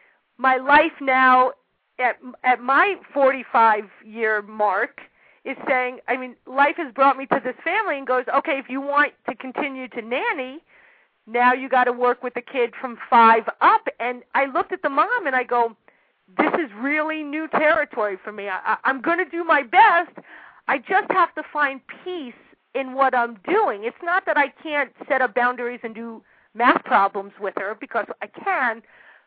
my life now, at at my forty-five year mark, is saying, I mean, life has brought me to this family and goes, okay, if you want to continue to nanny, now you got to work with the kid from five up. And I looked at the mom and I go, this is really new territory for me. I, I'm going to do my best. I just have to find peace in what I'm doing. It's not that I can't set up boundaries and do math problems with her, because I can,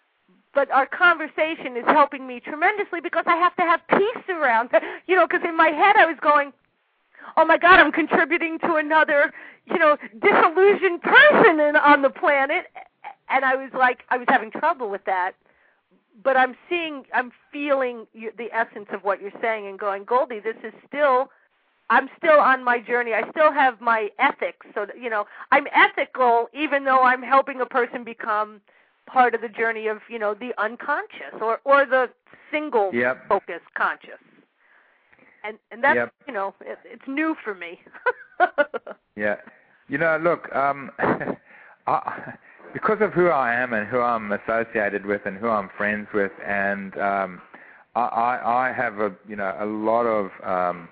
but our conversation is helping me tremendously, because I have to have peace around, you know, because in my head I was going, oh my God, I'm contributing to another, you know, disillusioned person in, on the planet. And I was like, I was having trouble with that. But I'm seeing, I'm feeling you, the essence of what you're saying, and going, Goldie, this is still, I'm still on my journey. I still have my ethics. So, that, you know, I'm ethical even though I'm helping a person become part of the journey of, you know, the unconscious or, or the single yep. focus conscious. And and that's, yep. you know, it, it's new for me. yeah. You know, look, um, I, because of who I am and who I'm associated with and who I'm friends with, and um, I, I, I have a, you know, a lot of um,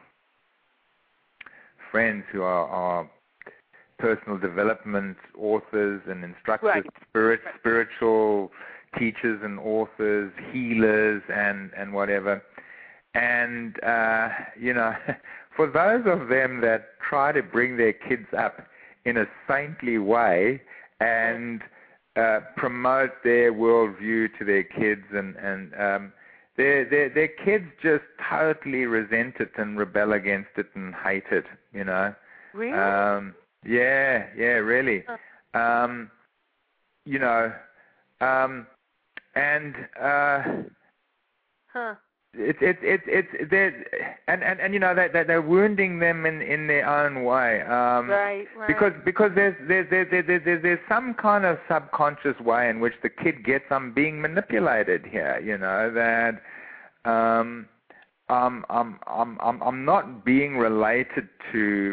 friends who are, are personal development authors and instructors, right. spirit, right. spiritual teachers and authors, healers, and, and whatever. And, uh, you know, for those of them that try to bring their kids up in a saintly way and uh, promote their worldview to their kids, and, and um, their, their, their kids just totally resent it and rebel against it and hate it, you know. Really? Um, yeah, yeah, really. Huh. Um, you know, um, and uh, huh. it's it's it's it's they're and, and, and you know they they're wounding them in, in their own way. Um, right, right. Because because there's there's there's there's there's there's some kind of subconscious way in which the kid gets I'm being manipulated here. You know that. Um, um, I'm I'm I'm I'm not being related to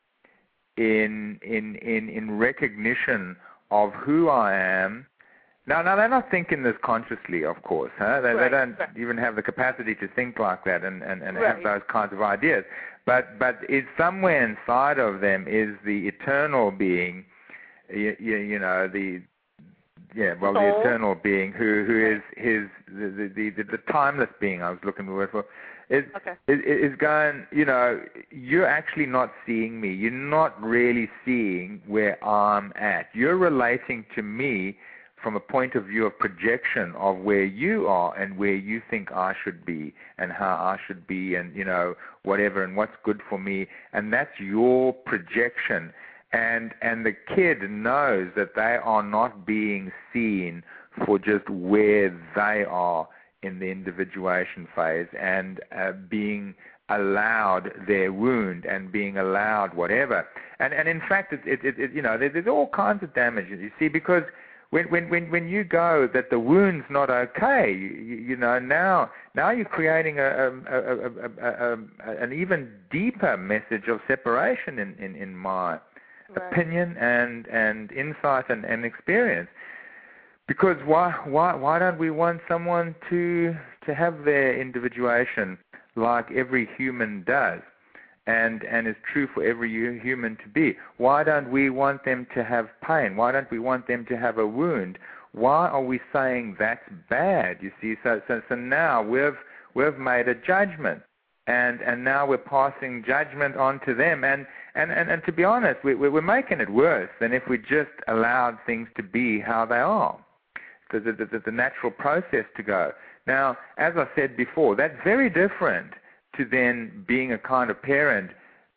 in in in in recognition of who I am. Now, now they're not thinking this consciously, of course. Huh? They, right, they don't right. even have the capacity to think like that and, and, and right. have those kinds of ideas. But but it's somewhere inside of them is the eternal being, you, you, you know, the yeah, well, Soul. the eternal being who who is his the the, the, the timeless being. I was looking for for. Is, okay. is, is going, you know, you're actually not seeing me. You're not really seeing where I'm at. You're relating to me from a point of view of projection of where you are and where you think I should be and how I should be and, you know, whatever and what's good for me. And that's your projection. And, and the kid knows that they are not being seen for just where they are in the individuation phase and uh, being allowed their wound and being allowed whatever. And and in fact, it, it, it, you know, there, there's all kinds of damage, you see, because when when when, when you go that the wound's not okay, you, you know, now now you're creating a, a, a, a, a, a an even deeper message of separation in, in, in my right. opinion and, and insight and, and experience. Because why why why don't we want someone to to have their individuation like every human does, and and is true for every human to be? Why don't we want them to have pain? Why don't we want them to have a wound? Why are we saying that's bad? You see, so so so now we've we've made a judgment, and and now we're passing judgment on to them, and and and, and to be honest, we we're making it worse than if we just allowed things to be how they are. The, the, the, the natural process to go. Now, as I said before, that's very different to then being a kind of parent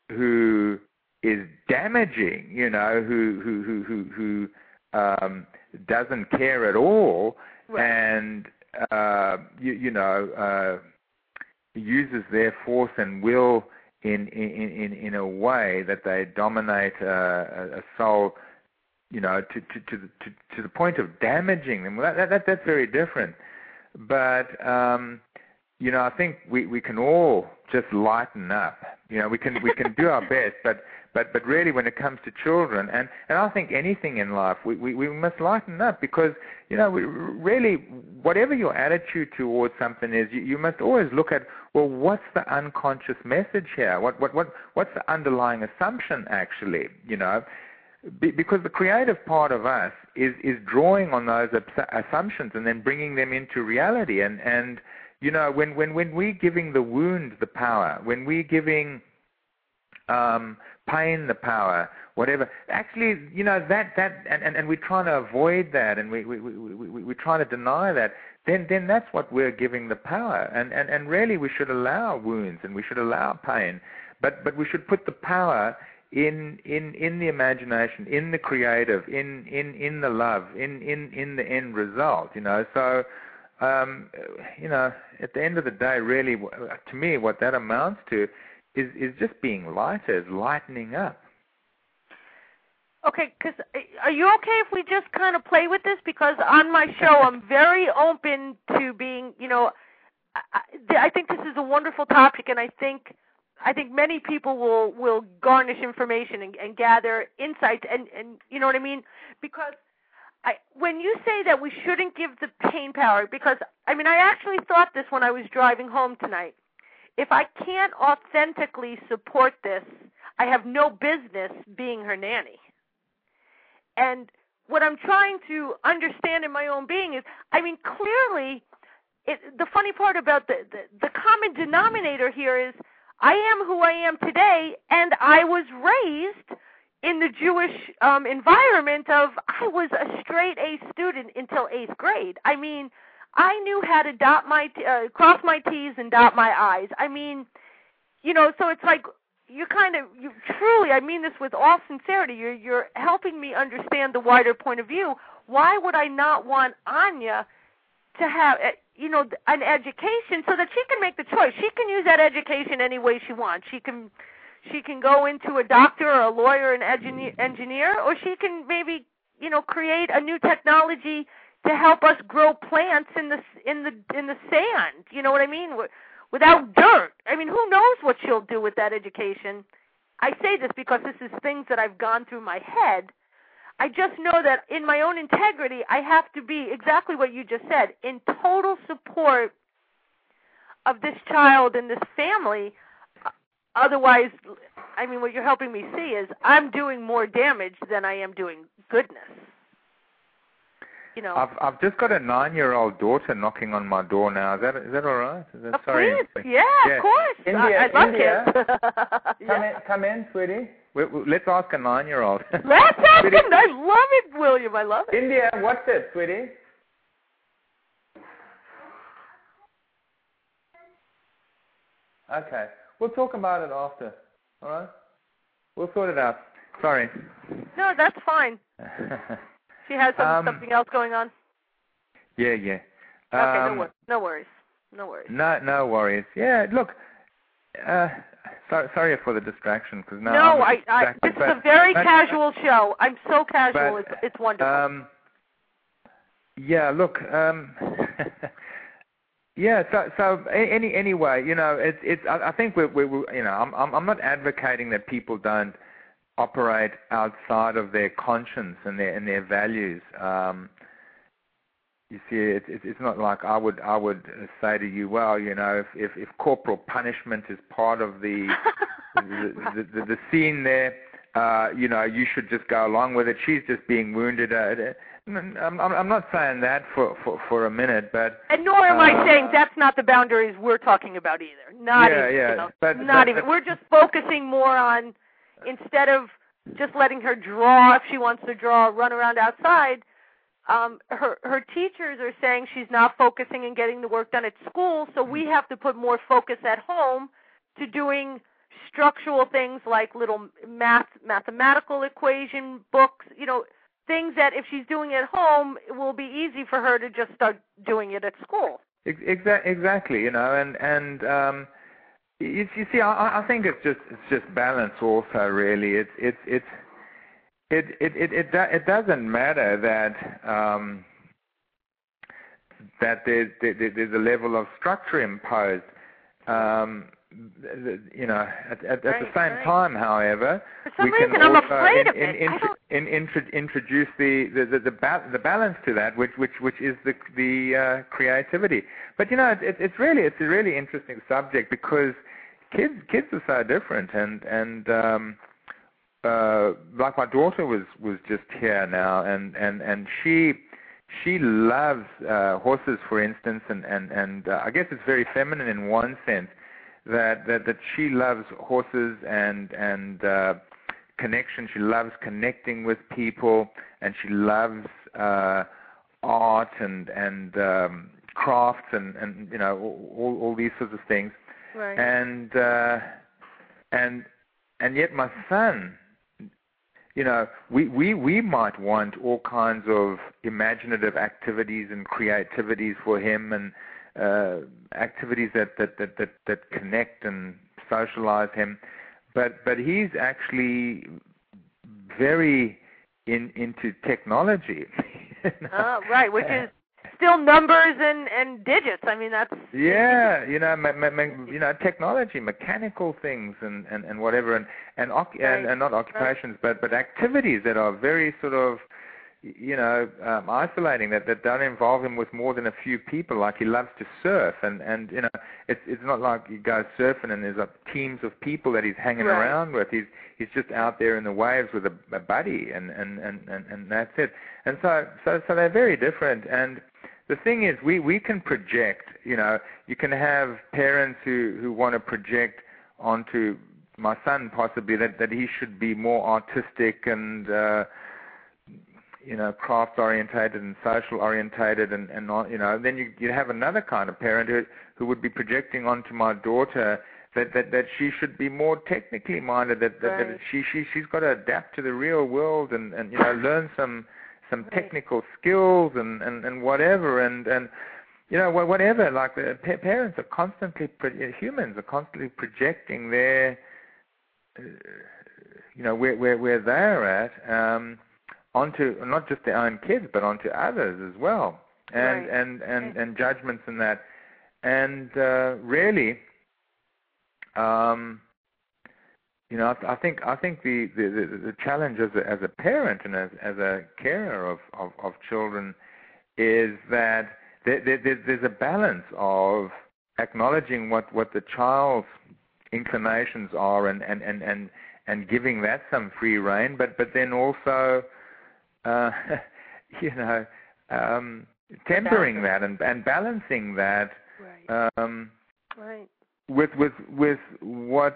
who is damaging, you know, who who who who, who um, doesn't care at all, right. and uh, you, you know uh, uses their force and will in in in, in a way that they dominate uh, a, a soul. You know, to to to the, to, to the point of damaging them. Well, that, that that's very different. But um, you know, I think we, we can all just lighten up. You know, we can we can do our best, but but but really, when it comes to children, and, and I think anything in life, we, we, we must lighten up because you know, we really, whatever your attitude towards something is, you, you must always look at, well, what's the unconscious message here? What what what what's the underlying assumption actually? You know. Be, because the creative part of us is, is drawing on those assumptions and then bringing them into reality. And, and you know, when, when, when we're giving the wound the power, when we're giving um, pain the power, whatever, actually, you know, that, that and, and, and we're trying to avoid that and we, we, we, we, we're trying to deny that, then, then that's what we're giving the power. And, and, and really we should allow wounds and we should allow pain, but, but we should put the power in in in the imagination, in the creative, in in in the love, in in in the end result, you know. So um you know, at the end of the day, really, to me, what that amounts to is is just being lighter, is lightening up. Okay, because are you okay if we just kind of play with this? Because on my show, I'm very open to being, you know, I, I think this is a wonderful topic, and I think I think many people will, will garnish information and, and gather insights, and, and you know what I mean? Because I, when you say that we shouldn't give the pain power, because, I mean, I actually thought this when I was driving home tonight. If I can't authentically support this, I have no business being her nanny. And what I'm trying to understand in my own being is, I mean, clearly, it, the funny part about the, the the common denominator here is, I am who I am today, and I was raised in the Jewish um, environment of, I was a straight A student until eighth grade. I mean, I knew how to dot my t- uh, cross my T's and dot my I's. I mean, you know, so it's like, you kind of, you truly, I mean this with all sincerity, you're, you're helping me understand the wider point of view. Why would I not want Anya to have, you know, an education so that she can make the choice? She can use that education any way she wants. She can, she can go into a doctor or a lawyer and engineer, engineer, or she can maybe, you know, create a new technology to help us grow plants in the in the in the sand. You know what I mean? Without dirt. I mean, who knows what she'll do with that education? I say this because this is things that I've gone through my head. I just know that in my own integrity, I have to be exactly what you just said, in total support of this child and this family. Otherwise, I mean, what you're helping me see is I'm doing more damage than I am doing goodness. You know. I've I've just got a nine-year-old daughter knocking on my door now. Is that is that all right? Is that, oh, sorry. Please, yeah, yeah, of course. India, I, I love India. kids. Come yeah. in, come in, sweetie. We, we, let's ask a nine-year-old. Let's ask him. I love it, William. I love it. India, what's it, sweetie? Okay, we'll talk about it after. All right, we'll sort it out. Sorry. No, that's fine. She has some, um, something else going on? Yeah, yeah. Okay, Um, no, wor- no worries. No worries. No, no worries. Yeah, look, uh, sorry, sorry for the distraction. Cause now no, I'm I, I, this but, is a very but, casual show. I'm so casual, but, it's, it's wonderful. Um, yeah, look, um, yeah, so, so any, anyway, you know, it's, it's, I, I think we're, we're, you know, I'm, I'm, I'm not advocating that people don't operate outside of their conscience and their and their values. Um, you see, it's it's not like I would I would say to you, well, you know, if if, if corporal punishment is part of the the, the, the the scene there, uh, you know, you should just go along with it. She's just being wounded. Uh, I'm I'm not saying that for, for, for a minute, but and nor am uh, I saying that's not the boundaries we're talking about either. Not yeah, even. yeah, You know, but, not but, even. But, we're just focusing more on, instead of just letting her draw if she wants to draw, run around outside. Um, her her teachers are saying she's not focusing and getting the work done at school, so we have to put more focus at home to doing structural things like little math mathematical equation books, you know, things that if she's doing at home, it will be easy for her to just start doing it at school. Exa- exactly, you know, and and um, you, you see, I, I think it's just it's just balance also. Really, it's it's it's. It it it it, do, it doesn't matter that um, that there's there, there's a level of structure imposed. Um, you know, at, at, right, at the same right. time, however, For some we can reason, I'm also afraid in, of in, it. in, I don't... in, intro, introduce the the the, the, ba- the balance to that, which which which is the the uh, creativity. But you know, it, it's really it's a really interesting subject because kids kids are so different, and and um, Uh, like my daughter was, was just here now, and, and, and she she loves uh, horses, for instance, and and and uh, I guess it's very feminine in one sense that that, that she loves horses and and uh, connection. She loves connecting with people, and she loves uh, art and and um, crafts and, and you know all, all these sorts of things. Right. And uh, and and yet my son. You know, we, we, we might want all kinds of imaginative activities and creativities for him, and uh, activities that, that, that, that, that connect and socialize him. But but he's actually very in, into technology. Oh, right, which is still numbers and, and digits. I mean, that's... Yeah, you know, me, me, me, you know, technology, mechanical things, and, and, and whatever, and and, oc- right. and and not occupations, right. but but activities that are very sort of, you know, um, isolating, that, that don't involve him with more than a few people. Like he loves to surf, and, and you know, it's it's not like he goes surfing and there's like teams of people that he's hanging Right. around with. He's he's just out there in the waves with a, a buddy, and, and, and, and, and that's it. And so, so so they're very different. And the thing is, we, we can project. You know, you can have parents who, who want to project onto my son possibly that, that he should be more artistic and uh, you know, craft orientated and social orientated, and, and not, you know, then you you have another kind of parent who who would be projecting onto my daughter that, that, that she should be more technically minded, that, that, Right. that she she she's got to adapt to the real world and, and you know, learn some some Right. technical skills and, and, and whatever, and, and you know, whatever. Like the parents are constantly pro- humans are constantly projecting their uh, you know, where where where they're at. Um, onto not just their own kids, but onto others as well, and Right. and, and, and judgments and that, and uh, really, um, you know, I, I think I think the, the, the, the challenge as a, as a parent and as as a carer of, of, of children is that there, there, there's a balance of acknowledging what, what the child's inclinations are and, and, and, and, and giving that some free rein, but but then also Uh, you know, um, tempering that and, and balancing that Right. um, Right. with with with what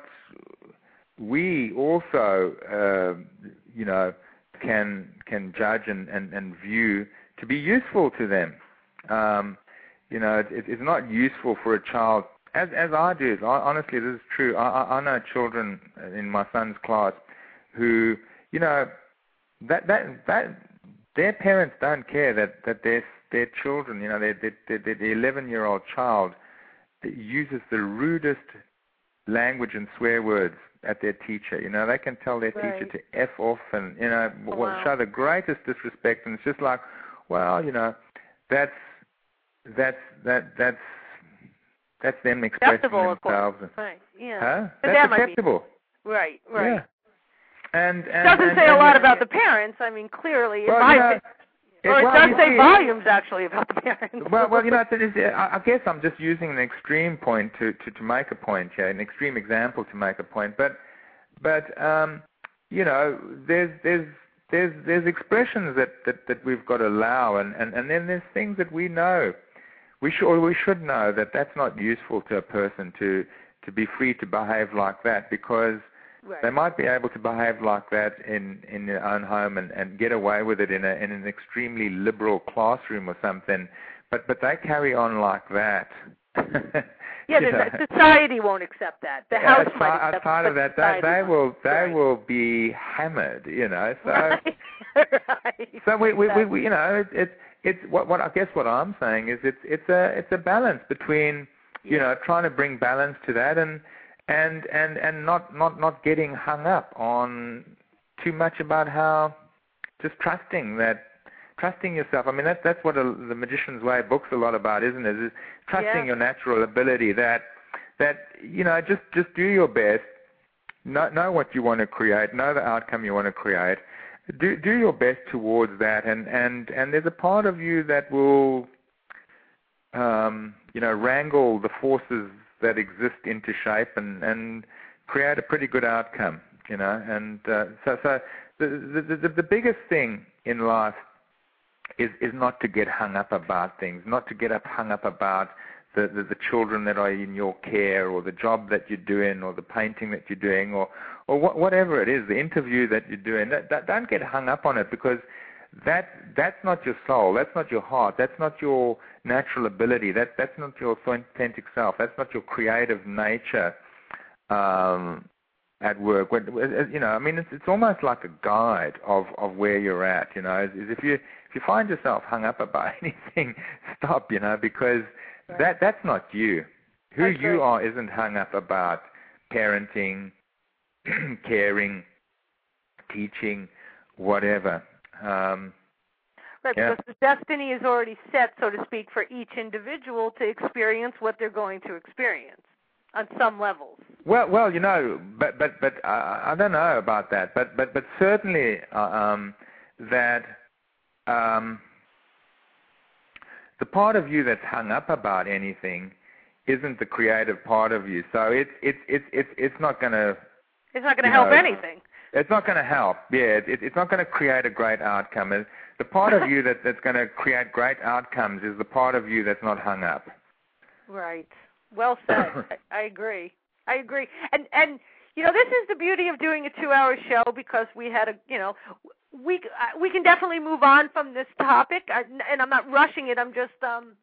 we also, uh, you know, can can judge and, and, and view to be useful to them. Um, you know, it, it's not useful for a child, as as I do. Honestly, this is true. I, I know children in my son's class who, you know, That that that their parents don't care that, that their their children, you know, their their their eleven-year-old child uses the rudest language and swear words at their teacher. You know, they can tell their Right. teacher to f off and you know Oh, what, wow. show the greatest disrespect. And it's just like, well, you know, that's that's that that's that's them expressing Acceptable, of themselves. course. Right. Yeah. Huh? But That's that might be- acceptable. Right. Right. Yeah. And, and Doesn't and, say and, a lot and, about the parents. I mean, clearly, in well, my you know, opinion. Or it well, does you say see- volumes, actually, about the parents. Well, well, you know, it's, it's, I I guess I'm just using an extreme point to, to, to make a point here, an extreme example to make a point. But, but um, you know, there's there's there's there's expressions that, that, that we've got to allow, and, and, and then there's things that we know, we should or we should know that that's not useful to a person to to be free to behave like that, because Right. they might be able to behave like that in, in their own home and, and get away with it in, a, in an extremely liberal classroom or something, but but they carry on like that. Yeah, You the, know? society won't accept that. The house as might part, accept as part it, of but that, they, society they won't. will they Right. will be hammered, you know. So Right. Right. so we, we, we, Exactly. we you know it, it it's what what I guess what I'm saying is it's it's a it's a balance between you Yeah. know trying to bring balance to that and. And, and and not, not, not getting hung up on too much about how just trusting that trusting yourself. I mean that's that's what a, the Magician's Way book's a lot about, isn't it? Is trusting Yeah. your natural ability. That that you know just, just do your best. Know know what you want to create. Know the outcome you want to create. Do do your best towards that. And, and, and there's a part of you that will um, you know wrangle the forces that exist into shape and, and create a pretty good outcome, you know. And uh, so, so the, the the the biggest thing in life is is not to get hung up about things, not to get up hung up about the, the the children that are in your care, or the job that you're doing, or the painting that you're doing, or or wh- whatever it is, the interview that you're doing. That, that, don't get hung up on it, because that that's not your soul, that's not your heart, that's not your natural ability, that that's not your authentic self, that's not your creative nature um, at work. When, you know, I mean, it's it's almost like a guide of, of where you're at. You know, is, is if you if you find yourself hung up about anything, stop. You know, because Right. that that's not you. Who That's you right. are isn't hung up about parenting, caring, teaching, whatever. Um, Right, yeah. because the destiny is already set, so to speak, for each individual to experience what they're going to experience on some levels. Well, well, you know, but but but uh, I don't know about that, but but but certainly uh, um, that um, the part of you that's hung up about anything isn't the creative part of you. So it's it's it's it's it's not going to. It's not going to help know, anything. It's not going to help. Yeah, it, it's not going to create a great outcome. It, the part of you that, that's going to create great outcomes is the part of you that's not hung up. Right. Well said. I, I agree. I agree. And and you know, this is the beauty of doing a two-hour show, because we had a you know we we can definitely move on from this topic, I, and I'm not rushing it. I'm just um.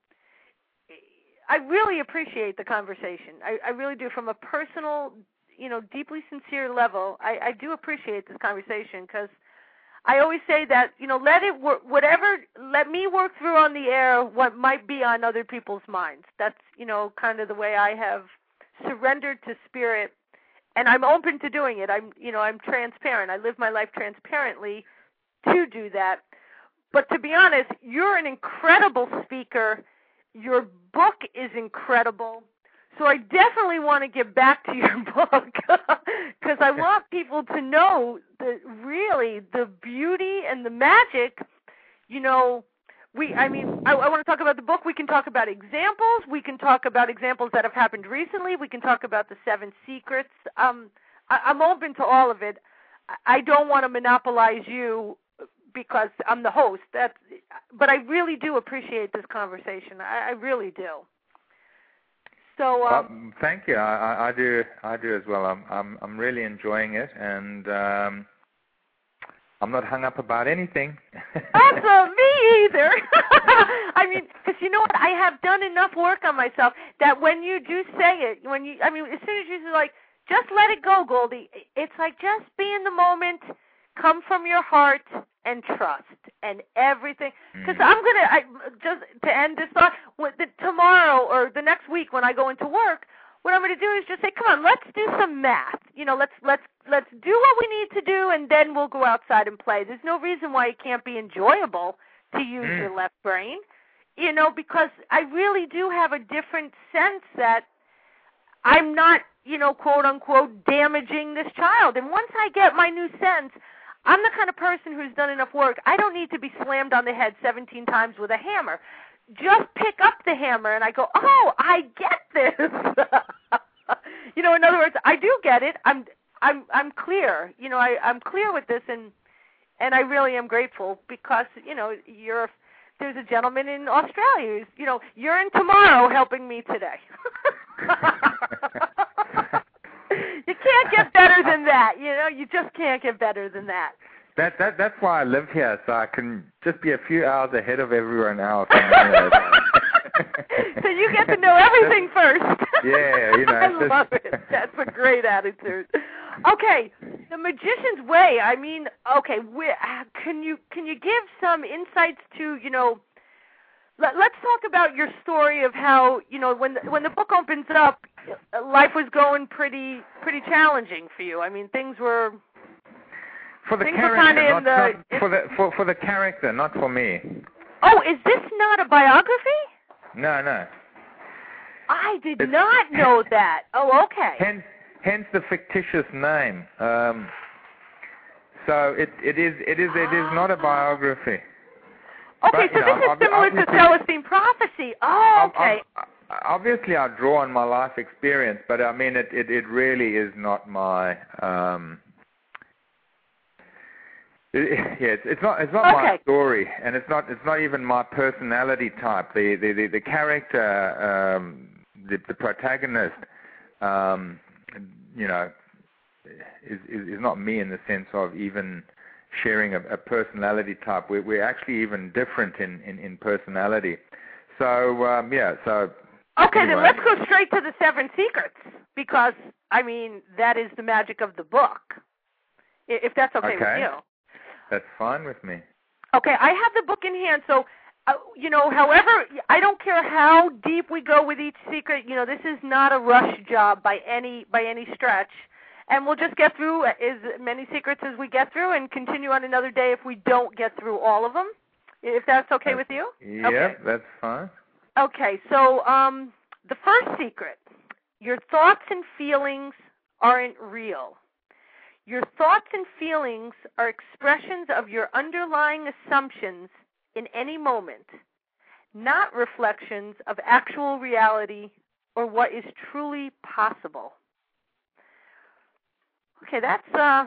I really appreciate the conversation. I, I really do, from a personal, you know, deeply sincere level. I, I do appreciate this conversation, because I always say that, you know, let it work, whatever, let me work through on the air what might be on other people's minds. That's, you know, kind of the way I have surrendered to spirit, and I'm open to doing it. I'm, you know, I'm transparent. I live my life transparently to do that. But to be honest, you're an incredible speaker. Your book is incredible. So I definitely want to get back to your book, because I want people to know that really the beauty and the magic, you know, we, I mean, I, I want to talk about the book. We can talk about examples. We can talk about examples that have happened recently. We can talk about the seven secrets. Um, I, I'm open to all of it. I don't want to monopolize you because I'm the host. That's, but I really do appreciate this conversation. I, I really do. So, um, well, thank you. I, I, I do. I do as well. I'm. I'm. I'm really enjoying it, and um, I'm not hung up about anything. Awesome. Me either. I mean, because you know what? I have done enough work on myself that when you do say it, when you, I mean, as soon as you're like, just let it go, Goldie. It's like, just be in the moment, come from your heart, and trust, and everything. Because mm. I'm gonna I, just to end this thought. With the, tomorrow or the next week when I go into work, what I'm going to do is just say, "Come on, let's do some math. You know, let's let's let's do what we need to do, and then we'll go outside and play." There's no reason why it can't be enjoyable to use mm. your left brain. You know, because I really do have a different sense that I'm not, you know, quote unquote, damaging this child. And once I get my new sense, I'm the kind of person who's done enough work. I don't need to be slammed on the head seventeen times with a hammer. Just pick up the hammer, and I go, oh, I get this. You know, in other words, I do get it. I'm, I'm, I'm clear. You know, I, I'm clear with this, and and I really am grateful, because you know, you're. There's a gentleman in Australia who's, you know, you're in tomorrow helping me today. You can't get better than that, you know. You just can't get better than that. That that that's why I live here, so I can just be a few hours ahead of everyone else. So you get to know everything first. Yeah, you know. I love it. That's a great attitude. Okay, The Magician's Way. I mean, okay, can you can you give some insights to, you know? Let, let's talk about your story of how, you know, when the, when the book opens up, life was going pretty pretty challenging for you. I mean, things were for the things character, were not, in the, not for the for for the character, not for me. Oh, is this not a biography? No, no. I did it's, not know that. Oh, okay. Hence, hence the fictitious name. Um, so it it is it is it is not a biography. Okay, but, so know, this is similar to Celestine Prophecy. Oh, okay. I'm, I'm, obviously, I draw on my life experience, but I mean, it, it, it really is not my. Um, it, yeah, it's, it's not it's not okay. my story, and it's not it's not even my personality type. The the the, the character, um, the the protagonist, um, you know, is, is is not me in the sense of even sharing a, a personality type. We're, we're actually even different in, in, in personality. So, um, yeah, so... Okay, anyway. Then let's go straight to the Seven Secrets, because, I mean, that is the magic of the book, if that's okay, okay. with you. That's fine with me. Okay, I have the book in hand, so, uh, you know, however, I don't care how deep we go with each secret, you know, this is not a rush job by any by any stretch. And we'll just get through as many secrets as we get through and continue on another day if we don't get through all of them, if that's okay that's, with you? Yeah, okay. That's fine. Okay, so um, the first secret, your thoughts and feelings aren't real. Your thoughts and feelings are expressions of your underlying assumptions in any moment, not reflections of actual reality or what is truly possible. Okay, that's uh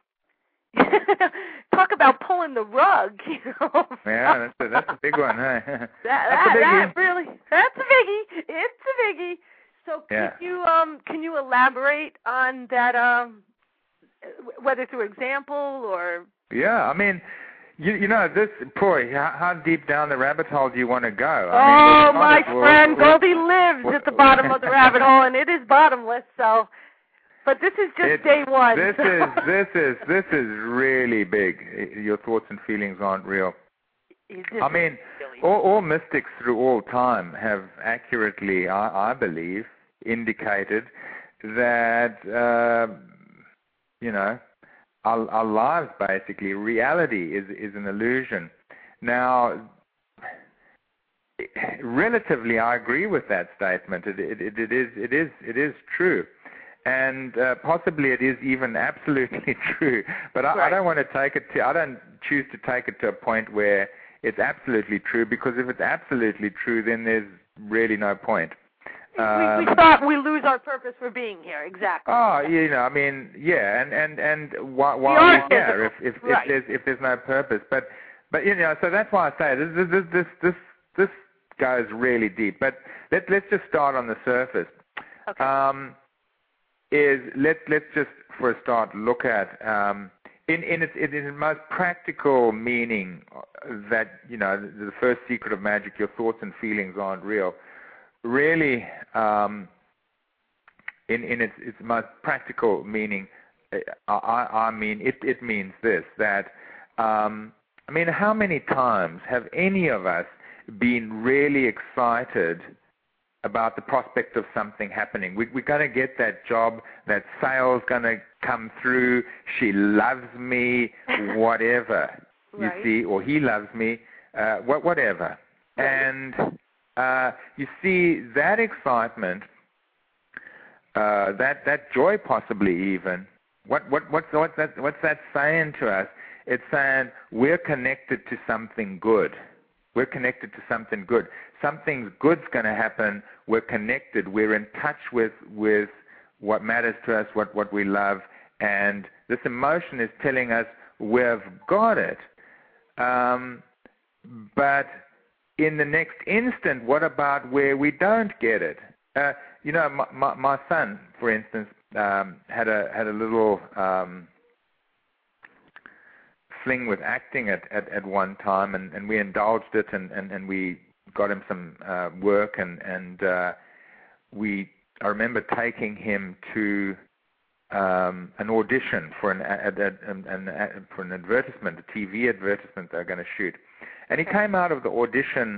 talk about pulling the rug, you know. Yeah, that's a, that's a big one, huh? that, that's that, a biggie. that really, that's a biggie. It's a biggie. So can yeah. you um can you elaborate on that, um whether through example or? Yeah, I mean, you you know this, boy. How, how deep down the rabbit hole do you want to go? I oh, mean, my we'll, friend we'll, Goldie lives we'll, at the bottom of the rabbit hole, and it is bottomless. So. But this is just it, day one. This so. is this is this is really big. Your thoughts and feelings aren't real. I mean, really all, all mystics through all time have accurately, I, I believe, indicated that uh, you know our, our lives basically reality is is an illusion. Now, relatively, I agree with that statement. It it, it, it is it is it is true. And uh, possibly it is even absolutely true, but I, right. I don't want to take it to. I don't choose to take it to a point where it's absolutely true, because if it's absolutely true, then there's really no point. Um, we, we start, we lose our purpose for being here. Exactly. Oh, you know, I mean, yeah, and and and why why we are we here if if, right. if there's if there's no purpose? But but you know, so that's why I say this this this this this goes really deep. But let let's just start on the surface. Okay. Um, is let let's just for a start look at um, in in its in its most practical meaning that you know the, the first secret of magic, your thoughts and feelings aren't real. Really, um, in in its its most practical meaning, I, I mean it it means this, that um, I mean how many times have any of us been really excited about the prospect of something happening? We, we're going to get that job, that sale's going to come through, she loves me, whatever, right. you see, or he loves me, uh, what, whatever. Right. And uh, you see, that excitement, uh, that that joy possibly even, what, what, what's, what's, that, what's that saying to us? It's saying we're connected to something good. We're connected to something good. Something good's going to happen. We're connected. We're in touch with with what matters to us, what, what we love. And this emotion is telling us we've got it. Um, but in the next instant, what about where we don't get it? Uh, you know, my, my, my son, for instance, um, had a had a little um, fling with acting at, at, at one time, and, and we indulged it, and, and, and we got him some uh, work, and, and uh, we I remember taking him to um, an audition for an, a, a, an, an, for an advertisement, a T V advertisement they're going to shoot. And he came out of the audition,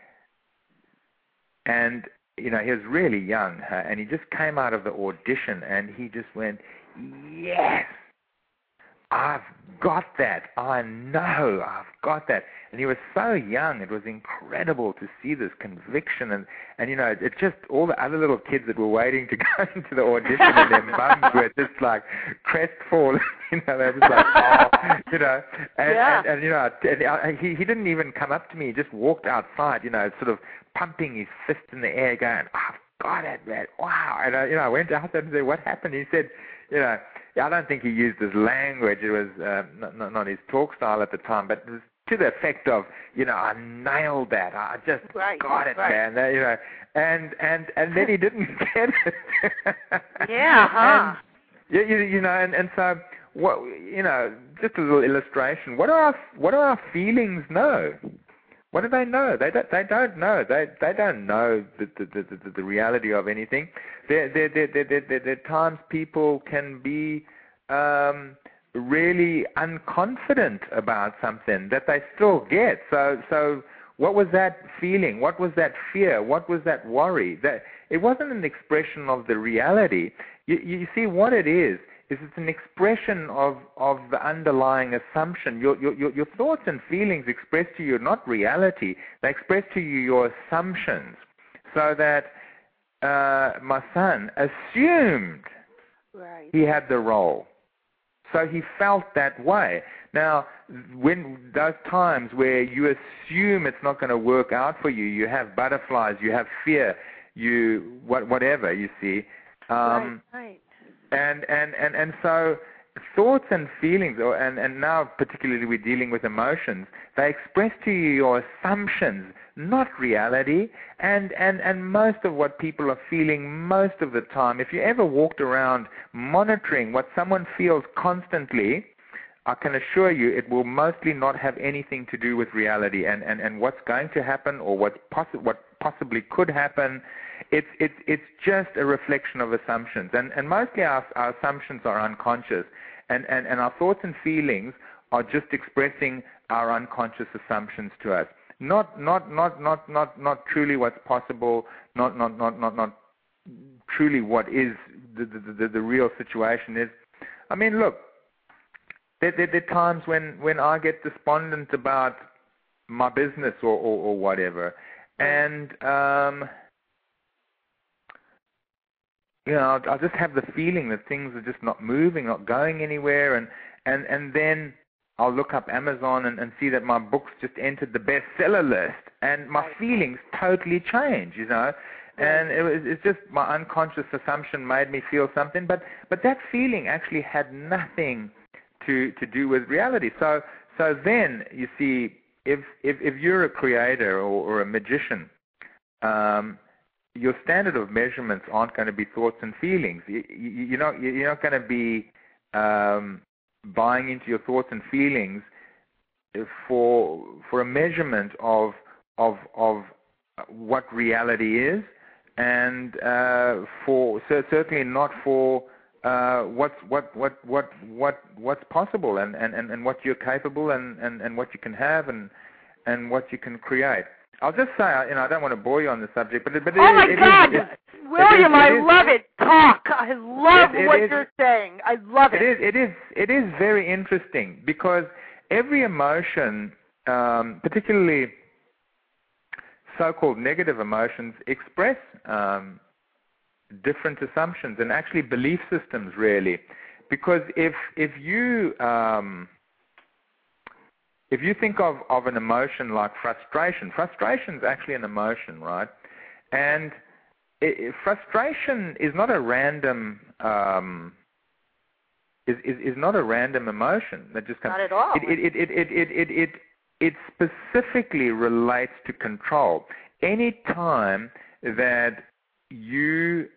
and you know he was really young, huh? And he just came out of the audition, and he just went, yes! I've got that. I know I've got that. And he was so young. It was incredible to see this conviction. And, and you know, it just, all the other little kids that were waiting to go into the audition and their mums were just like crestfallen. You know, they were just like, oh, you know. And, yeah. and, and you know, and he, he didn't even come up to me. He just walked outside, you know, sort of pumping his fist in the air going, I've got it, man. Wow. And, I, you know, I went out there and said, what happened? He said, you know, I don't think he used his language. It was uh, not, not his talk style at the time, but it was to the effect of, you know, I nailed that. I just right, got it, right. man. You know, and and and then he didn't get it. yeah, huh? And, you, you know, and, and so what? You know, just a little illustration. What do our what do our feelings know? What do they know? They don't. They don't know. They they don't know the the the, the, the reality of anything. There there there there there there times people can be um, really unconfident about something that they still get. So so what was that feeling? What was that fear? What was that worry? That it wasn't an expression of the reality. You you see what it is. Is it's an expression of, of the underlying assumption. Your, your, your, your thoughts and feelings express to you not reality. They express to you your assumptions. So that uh, my son assumed right. he had the role. So he felt that way. Now, when those times where you assume it's not going to work out for you, you have butterflies, you have fear, you what, whatever, you see. Um, right, right. And, and, and, and so thoughts and feelings, or, and, and now particularly we're dealing with emotions, they express to you your assumptions, not reality. And, and, and most of what people are feeling most of the time, if you ever walked around monitoring what someone feels constantly, I can assure you it will mostly not have anything to do with reality and, and, and what's going to happen or what's possi- what possibly could happen. It's, it's, it's just a reflection of assumptions. And, and mostly our, our assumptions are unconscious. And, and, and our thoughts and feelings are just expressing our unconscious assumptions to us. Not, not, not, not, not, not truly what's possible, not, not, not, not, not truly what is the, the, the, the real situation is. I mean, look, There, there, there are times when, when I get despondent about my business or, or, or whatever, and um, you know, I just have the feeling that things are just not moving, not going anywhere, and and, and then I'll look up Amazon and, and see that my book's just entered the bestseller list, and my feelings totally change, you know. And it was, it's just my unconscious assumption made me feel something, but but that feeling actually had nothing to to do with reality. So so then you see, if if, if you're a creator or, or a magician, um, your standard of measurements aren't going to be thoughts and feelings. You, you, you're not you're not going to be um, buying into your thoughts and feelings for for a measurement of of of what reality is, and uh, for so certainly not for Uh, what's what what what what what's possible and, and, and, and what you're capable and, and, and what you can have and and what you can create. I'll just say, you know, I don't want to bore you on the subject, but but oh it, my it God, is, it, William, it is, I it is, love it. Talk. I love it, it what is, you're saying. I love it. It is it is it is very interesting because every emotion, um, particularly so-called negative emotions, express Um, different assumptions and actually belief systems, really, because if if you um, if you think of, of an emotion like frustration, frustration is actually an emotion, right? And it, it, frustration is not a random um, is, is is not a random emotion that just comes. Not at all. It it it it it it it, it specifically relates to control. Any time that you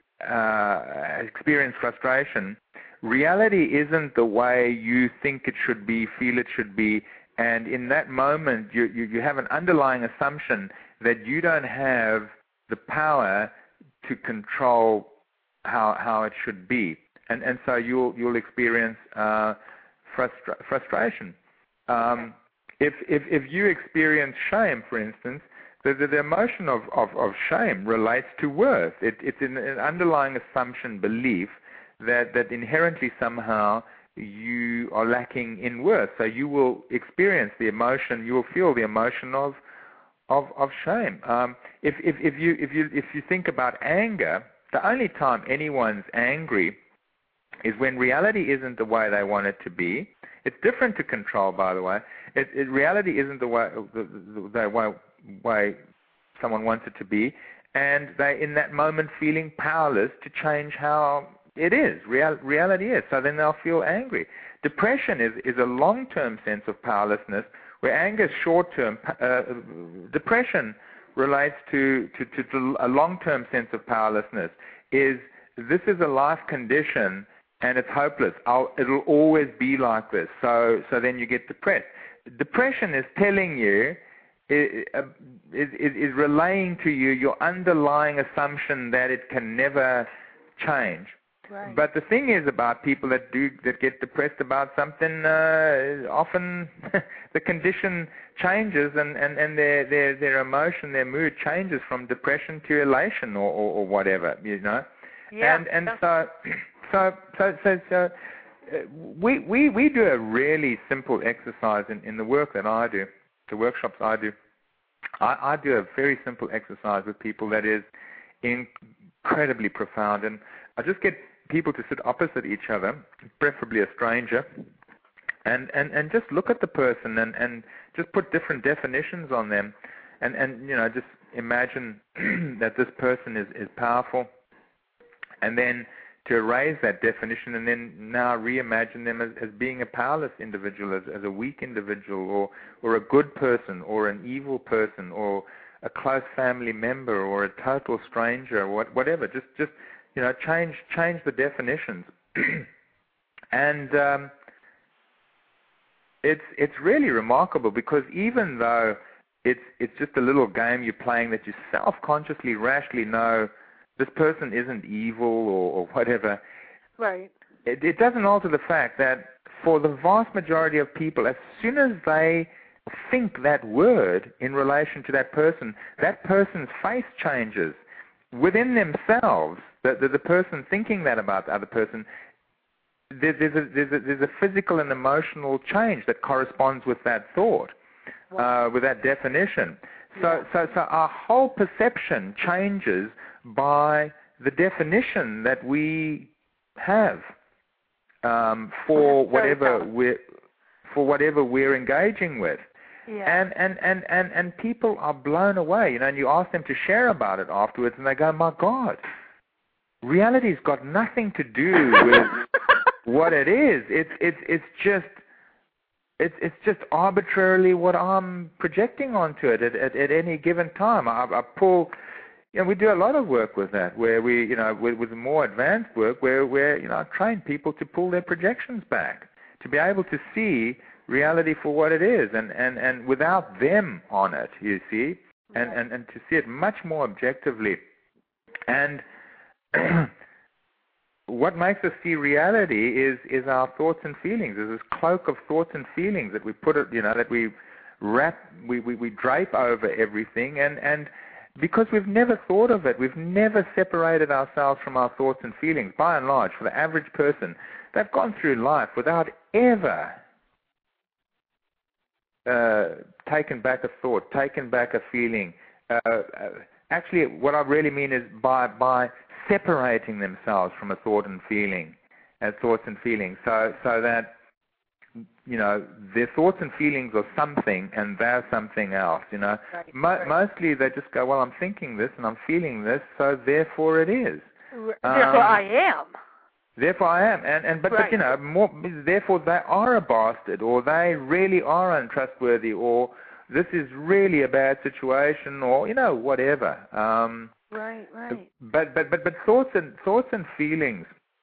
uh, experience frustration, reality isn't the way you think it should be, feel it should be, and in that moment you, you, you have an underlying assumption that you don't have the power to control how how it should be, and and so you'll you'll experience uh, frustra- frustration. Um, if if if you experience shame, for instance, The, the, the emotion of, of, of shame relates to worth. It, it's an, an underlying assumption, belief, that, that inherently somehow you are lacking in worth. So you will experience the emotion, you will feel the emotion of of, of shame. Um, if, if, if, you, if, you, if you think about anger, the only time anyone's angry is when reality isn't the way they want it to be. It's different to control, by the way. It, it, reality isn't the way the, the, the way way someone wants it to be, and they in that moment feeling powerless to change how it is, Real, reality is. So then they'll feel angry. Depression is, is a long-term sense of powerlessness, where anger is short-term. Uh, depression relates to, to, to, to a long-term sense of powerlessness. Is this is a life condition and it's hopeless. I'll, it'll always be like this. So so then you get depressed. Depression is telling you, Is, is, is relaying to you your underlying assumption that it can never change. Right. But the thing is about people that do that get depressed about something, uh, often the condition changes and, and, and their, their, their emotion, their mood changes from depression to elation or, or, or whatever, you know. Yeah. And and so so so so, so uh, we, we we do a really simple exercise in, in the work that I do. The workshops I do, I, I do a very simple exercise with people that is incredibly profound, and I just get people to sit opposite each other, preferably a stranger, and, and, and just look at the person and, and just put different definitions on them, and, and you know, just imagine that this person is, is powerful, and then to erase that definition and then now reimagine them as, as being a powerless individual, as, as a weak individual, or, or a good person, or an evil person, or a close family member, or a total stranger, or what, whatever. Just, just you know, change change the definitions. And um, it's it's really remarkable, because even though it's it's just a little game you're playing that you self-consciously, rashly know this person isn't evil or, or whatever, right? It, it doesn't alter the fact that for the vast majority of people, as soon as they think that word in relation to that person, that person's face changes within themselves. The, the, the person thinking that about the other person, there, there's, a, there's, a, there's a physical and emotional change that corresponds with that thought, wow. uh, with that definition. So, yeah. so, so our whole perception changes by the definition that we have um, for whatever we're for whatever we're engaging with. Yeah. And, and, and, and, and people are blown away, you know, and you ask them to share about it afterwards, and they go, my God, reality's got nothing to do with what it is. It's, it's, it's just, it's, it's just arbitrarily what I'm projecting onto it at, at, at any given time. I, I pull, you know, we do a lot of work with that, where we, you know, with, with more advanced work, where, where, you know, I train people to pull their projections back, to be able to see reality for what it is, and, and, and without them on it, you see, and, and, and to see it much more objectively. And what makes us see reality is, is our thoughts and feelings. There's this cloak of thoughts and feelings that we put it, you know, that we wrap, we, we, we drape over everything, and, and because we've never thought of it, we've never separated ourselves from our thoughts and feelings. By and large, for the average person, they've gone through life without ever Uh, taken back a thought, taken back a feeling. Uh, uh, actually, what I really mean is by by separating themselves from a thought and feeling, uh, thoughts and feelings, so so that you know their thoughts and feelings are something and they're something else. You know, right, Mo- right. mostly they just go, well, I'm thinking this and I'm feeling this, so therefore it is. Therefore, um, I am. Therefore I am, and, and but, right. but you know, more, therefore they are a bastard, or they really are untrustworthy, or this is really a bad situation, or you know, whatever. Um, right, right. But but but but thoughts and thoughts and feelings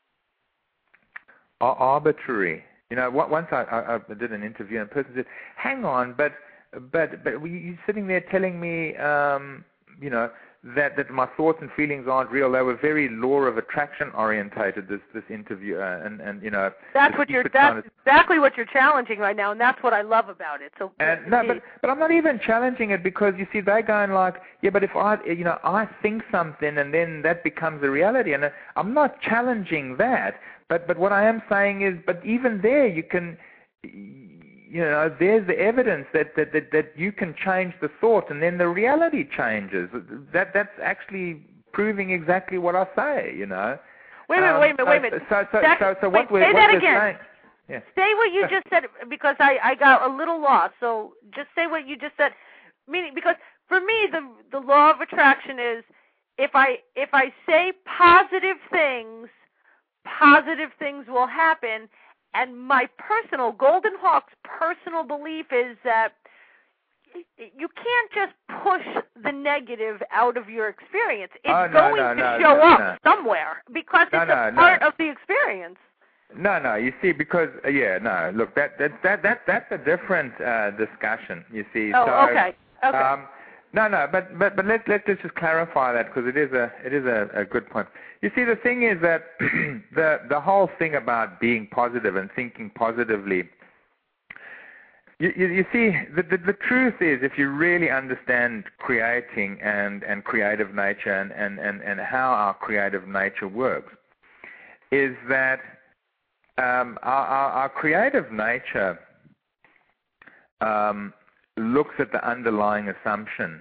are arbitrary. You know, once I, I, I did an interview, and a person said, "Hang on, but but but you're sitting there telling me, um, you know." That, that my thoughts and feelings aren't real. They were very law of attraction orientated. This this interview, uh, and and you know that's what you're. That's to, exactly what you're challenging right now, and that's what I love about it. So and no, but but I'm not even challenging it, because you see they're going like, yeah, but if I you know I think something and then that becomes a reality, and I'm not challenging that. But but what I am saying is, but even there you can. You know, there's the evidence that, that, that, that you can change the thought and then the reality changes. That That's actually proving exactly what I say, you know. Wait a minute, um, wait a minute, wait a minute. So, so, that, so, so wait, what we're, say what that we're again. saying... Yeah. Say what you just said, because I, I got a little lost. So just say what you just said. Meaning, because for me, the the law of attraction is if I if I say positive things, positive things will happen. And my personal, Golden Hawk's personal belief is that you can't just push the negative out of your experience. It's oh, no, going no, to no, show no, up no. somewhere, because no, it's no, a part no. of the experience. No, no. You see, because uh, yeah, no. Look, that that that that that's a different uh, discussion. You see. Oh, so, okay. Okay. Um, no, no. But but but let let's just clarify that, because it is a it is a, a good point. You see, the thing is that the the whole thing about being positive and thinking positively. You, you, you see, the, the the truth is, if you really understand creating and, and creative nature and, and, and, and how our creative nature works, is that um, our, our, our creative nature um, looks at the underlying assumption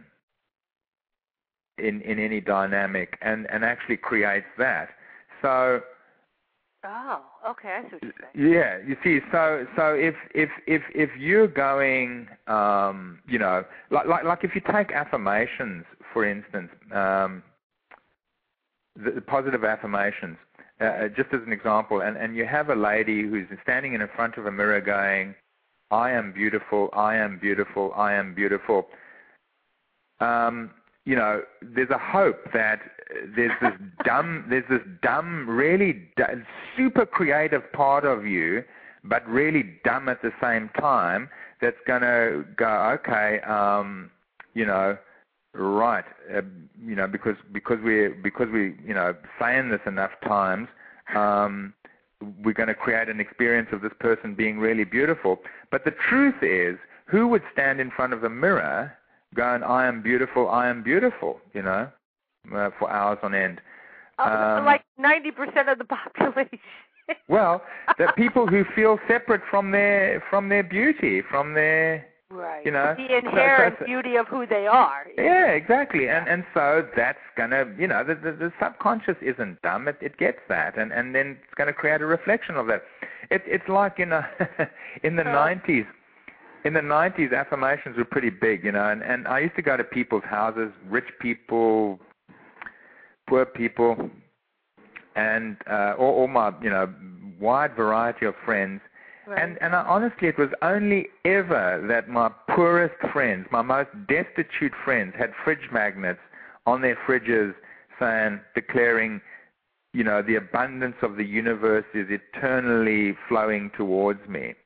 in, in any dynamic and, and actually creates that. So Oh, okay, I see what you're saying. Yeah, you see, so so if if if if you're going, um, you know, like like like if you take affirmations, for instance, um, the, the positive affirmations, uh, just as an example, and and you have a lady who's standing in front of a mirror going, "I am beautiful, I am beautiful, I am beautiful." Um, you know, there's a hope that there's this dumb, there's this dumb, really d- super creative part of you, but really dumb at the same time, that's going to go, okay, um, you know, right, uh, you know, because because we because we you know saying this enough times, um, we're going to create an experience of this person being really beautiful. But the truth is, who would stand in front of a mirror going, I am beautiful, I am beautiful, you know, uh, for hours on end. Um, like ninety percent of the population. Well, the people who feel separate from their from their beauty, from their, right. you know. The inherent so, so, beauty of who they are. Yeah, exactly. And and so that's going to, you know, the, the, the subconscious isn't dumb. It, it gets that. And, and then it's going to create a reflection of that. It, it's like, you know, in the oh. nineties. In the nineties, affirmations were pretty big, you know, and, and I used to go to people's houses, rich people, poor people, and uh, all, all my, you know, wide variety of friends. Right. And, and I, honestly, it was only ever that my poorest friends, my most destitute friends, had fridge magnets on their fridges saying, declaring, you know, the abundance of the universe is eternally flowing towards me.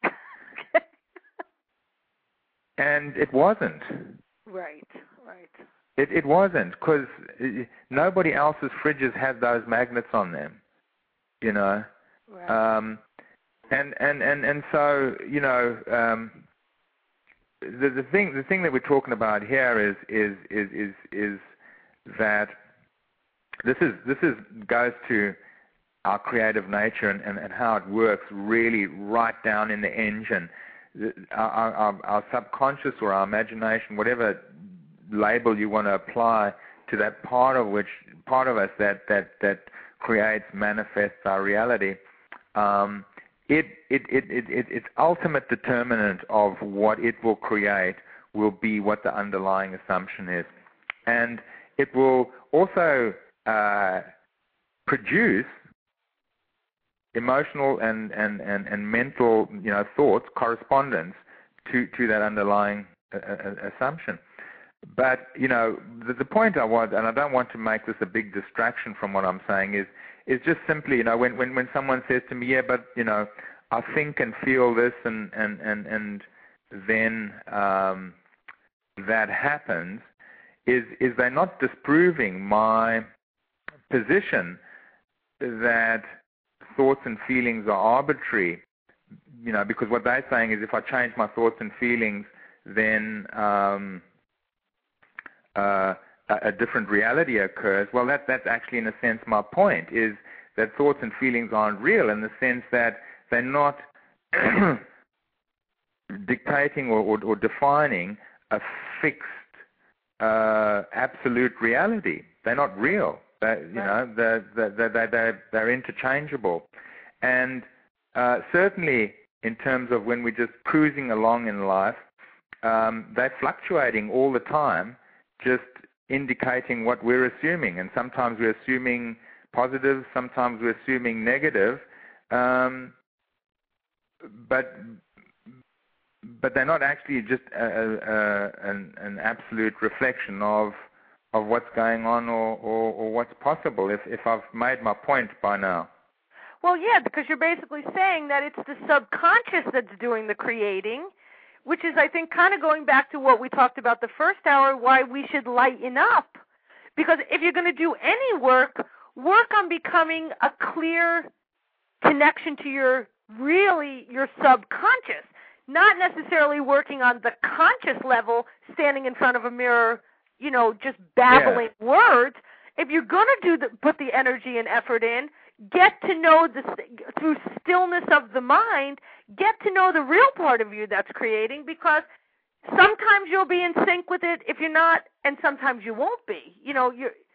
And it wasn't. Right, right. It it wasn't, because nobody else's fridges had those magnets on them, you know. Right. Um, and, and, and, and so, you know, um, the the thing the thing that we're talking about here is is is is, is that this is this is goes to our creative nature and, and, and how it works really right down in the engine. Our, our, our subconscious or our imagination, whatever label you want to apply to that part of which part of us that that, that creates, manifests our reality, um, it, it, it, it, it its ultimate determinant of what it will create will be what the underlying assumption is, and it will also uh, produce emotional and, and, and, and mental, you know, thoughts, correspondence to, to that underlying uh, uh, assumption. But, you know, the, the point I want, and I don't want to make this a big distraction from what I'm saying, is is just simply, you know, when, when, when someone says to me, yeah, but, you know, I think and feel this and, and, and, and then um, that happens, is, is they're not disproving my position that thoughts and feelings are arbitrary, you know, because what they're saying is if I change my thoughts and feelings, then um, uh, a, a different reality occurs. Well, that, that's actually, in a sense, my point, is that thoughts and feelings aren't real in the sense that they're not dictating or, or, or defining a fixed, uh, absolute reality. They're not real. They, you know, they're, they're, they're, they're, they're interchangeable. And uh, certainly in terms of when we're just cruising along in life, um, they're fluctuating all the time, just indicating what we're assuming. And sometimes we're assuming positive, sometimes we're assuming negative, um, but but they're not actually just a, a, an, an absolute reflection of of what's going on or, or, or what's possible, if, if I've made my point by now. Well, yeah, because you're basically saying that it's the subconscious that's doing the creating, which is, I think, kind of going back to what we talked about the first hour, why we should lighten up. Because if you're going to do any work, work on becoming a clear connection to your, really, your subconscious, not necessarily working on the conscious level, standing in front of a mirror, you know, just babbling yeah. words. If you're going to do the, put the energy and effort in, get to know the, through stillness of the mind, get to know the real part of you that's creating, because sometimes you'll be in sync with it if you're not, and sometimes you won't be. You know, you're,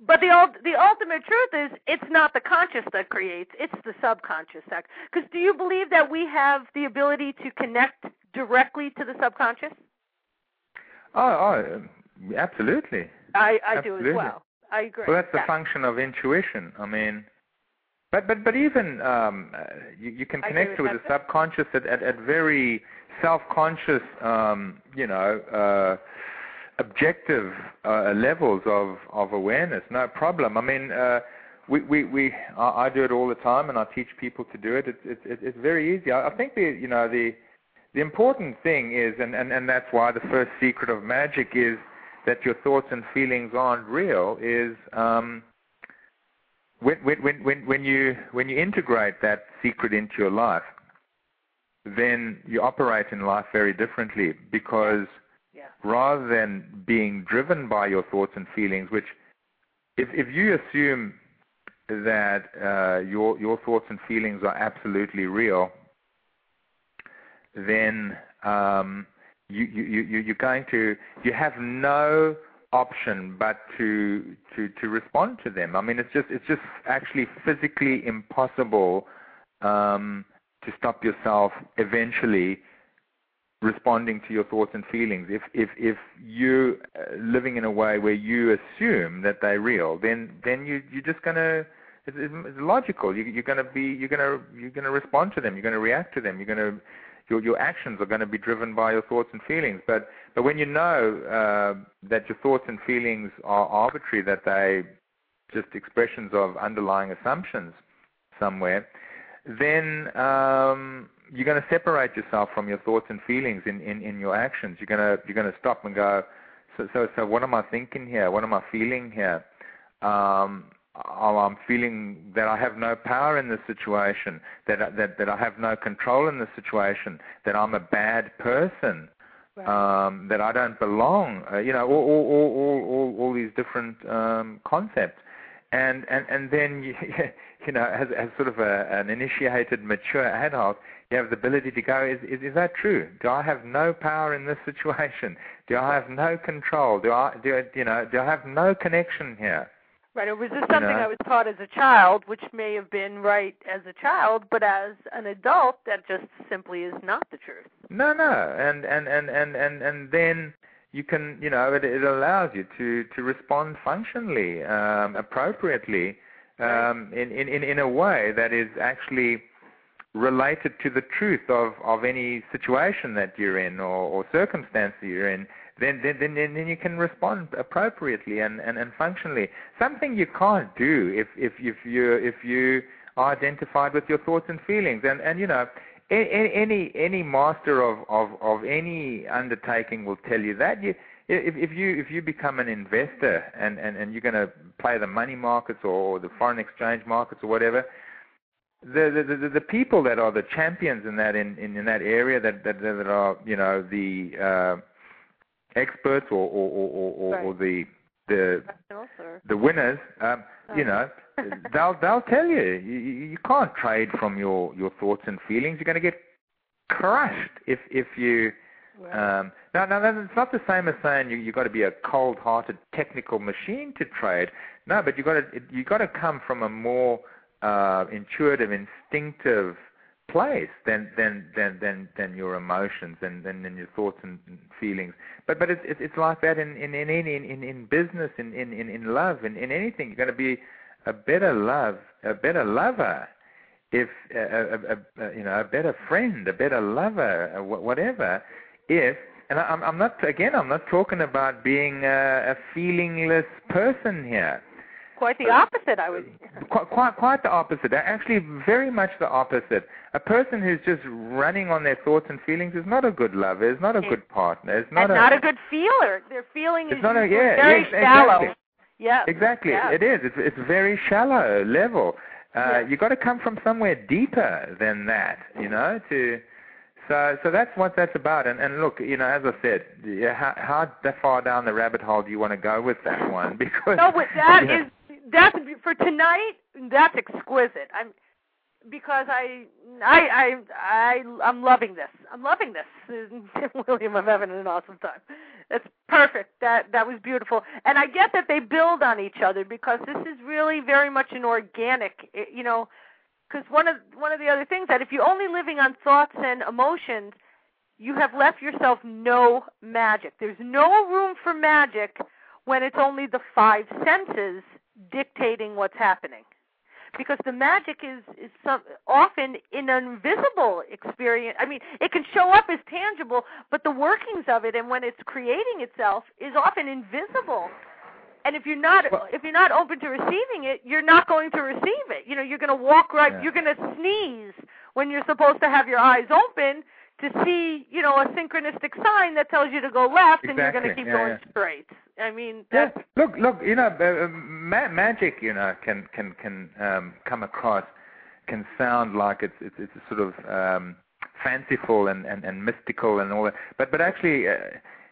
But the the ultimate truth is it's not the conscious that creates, it's the subconscious. Because do you believe that we have the ability to connect directly to the subconscious? Oh, oh absolutely. I, I absolutely. do as well. I agree. Well, that's the yeah. function of intuition. I mean, but but but even um, uh, you, you can connect to the subconscious at, at, at very self-conscious, um, you know, uh, objective uh, levels of, of awareness. No problem. I mean, uh, we we, we I, I do it all the time, and I teach people to do it. It's it's it's very easy. I, I think the you know the the important thing is, and, and, and that's why the first secret of magic is that your thoughts and feelings aren't real. Is um, when when when when you when you integrate that secret into your life, then you operate in life very differently, because yeah. rather than being driven by your thoughts and feelings, which if if you assume that uh, your your thoughts and feelings are absolutely real, then um, you, you, you, you're going to, you have no option but to, to, to respond to them. I mean, it's just, it's just actually physically impossible um, to stop yourself eventually responding to your thoughts and feelings. If, if, if you're living in a way where you assume that they're real, then, then you, you're just going to, it's, it's logical. You, you're going to be, you're going to, you're going to respond to them. You're going to react to them. You're going to, Your, your actions are going to be driven by your thoughts and feelings. But but when you know uh, that your thoughts and feelings are arbitrary, that they just expressions of underlying assumptions somewhere, then um, you're going to separate yourself from your thoughts and feelings in, in, in your actions. You're going to you're going to stop and go, so so so what am I thinking here? What am I feeling here? Um, I'm feeling that I have no power in this situation, that that that I have no control in this situation, that I'm a bad person, right. um, that I don't belong. Uh, you know, all all, all all all all these different um, concepts, and and and then you, you know, as as sort of a, an initiated, mature adult, you have the ability to go, is, is is that true? Do I have no power in this situation? Do I have no control? Do I do I, you know? Do I have no connection here? Right, or was this something you know? I was taught as a child, which may have been right as a child, but as an adult, that just simply is not the truth. No, no, and and, and, and, and, and then you can, you know, it, it allows you to, to respond functionally, um, appropriately, um, right. in, in, in a way that is actually related to the truth of, of any situation that you're in or, or circumstance that you're in. Then, then, then, then you can respond appropriately and, and, and functionally. Something you can't do if, if, if you if you are identified with your thoughts and feelings. And, and you know, any any master of, of, of any undertaking will tell you that. You, if, if you if you become an investor and, and, and you're going to play the money markets or the foreign exchange markets or whatever, the the, the, the people that are the champions in that in, in, in that area that, that that are you know the uh, experts or or, or, or, right. or the the the winners, um, oh. you know, they'll they'll tell you, you you can't trade from your, your thoughts and feelings. You're going to get crushed if if you. Right. Um, no, no, no, it's not the same as saying you you got to be a cold-hearted technical machine to trade. No, but you got to you got to come from a more uh, intuitive, instinctive place than than than than, than your emotions and than, than your thoughts and feelings. But but it's it's like that in in in in, in business, in, in, in love, in, in anything. You're going to be a better love, a better lover, if a, a, a, a you know a better friend, a better lover, whatever. If and I'm I'm not again I'm not talking about being a, a feelingless person here. Quite the opposite, I would. Quite, quite, quite the opposite. Actually, very much the opposite. A person who's just running on their thoughts and feelings is not a good lover. Is not a good partner. Is not and a not a good feeler. Their feeling it's is not a, yeah, very yes, shallow. Exactly. Yeah, exactly. Yeah. It is. It's it's very shallow level. Uh, yeah. You got to come from somewhere deeper than that. You know to. So, so that's what that's about. And, and look, you know, as I said, how, how far down the rabbit hole do you want to go with that one? Because no, but that you know, is that's for tonight. That's exquisite. I'm because I I I I I'm loving this. I'm loving this, William. I'm having an awesome time. That's perfect. That that was beautiful. And I get that they build on each other because this is really very much an organic, you know, because one of one of the other things that if you're only living on thoughts and emotions, you have left yourself no magic. There's no room for magic when it's only the five senses dictating what's happening. Because the magic is, is some, often in an invisible experience. I mean, it can show up as tangible, but the workings of it and when it's creating itself is often invisible. And if you're not well, if you're not open to receiving it, you're not going to receive it. You know, you're going to walk right, yeah. You're going to sneeze when you're supposed to have your eyes open to see, you know, a synchronistic sign that tells you to go left, exactly. And you're going to keep yeah, going yeah. straight. I mean, that's... Yeah. Look, look, you know, uh, ma- magic, you know, can can can um, come across, can sound like it's it's, it's sort of um, fanciful and, and, and mystical and all that, but but actually, uh,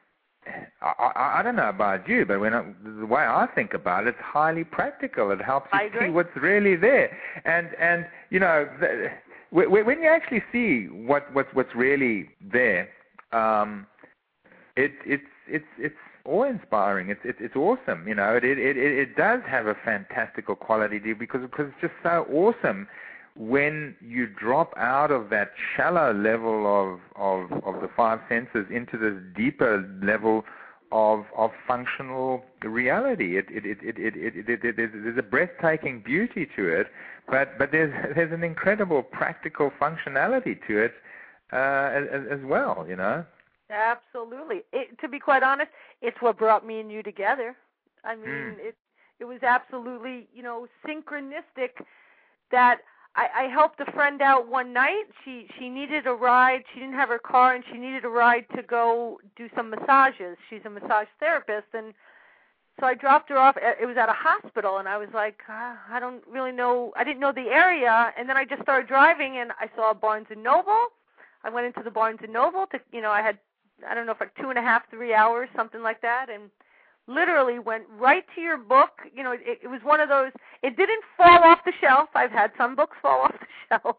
I, I, I don't know about you, but when I, the way I think about it, it's highly practical. It helps you see what's really there, and and you know. The, when you actually see what, what what's really there, um, it it's it's it's awe-inspiring. It's it's it's awesome. You know, it it it, it does have a fantastical quality to it because because it's just so awesome when you drop out of that shallow level of of of the five senses into this deeper level of of functional reality. It it it it it, it, it, it there's a breathtaking beauty to it, but but there's there's an incredible practical functionality to it uh, as, as well. You know. Absolutely. It, to be quite honest, it's what brought me and you together. I mean, mm. it it was absolutely, you know, synchronistic that. I, I helped a friend out one night. She she needed a ride. She didn't have her car, and she needed a ride to go do some massages. She's a massage therapist, and so I dropped her off. It was at a hospital, and I was like, uh, I don't really know. I didn't know the area, and then I just started driving, and I saw Barnes and Noble. I went into the Barnes and Noble to, you know, I had, I don't know, for two and a half, three hours, something like that, and literally went right to your book. You know, it, it was one of those, it didn't fall off the shelf. I've had some books fall off the shelf.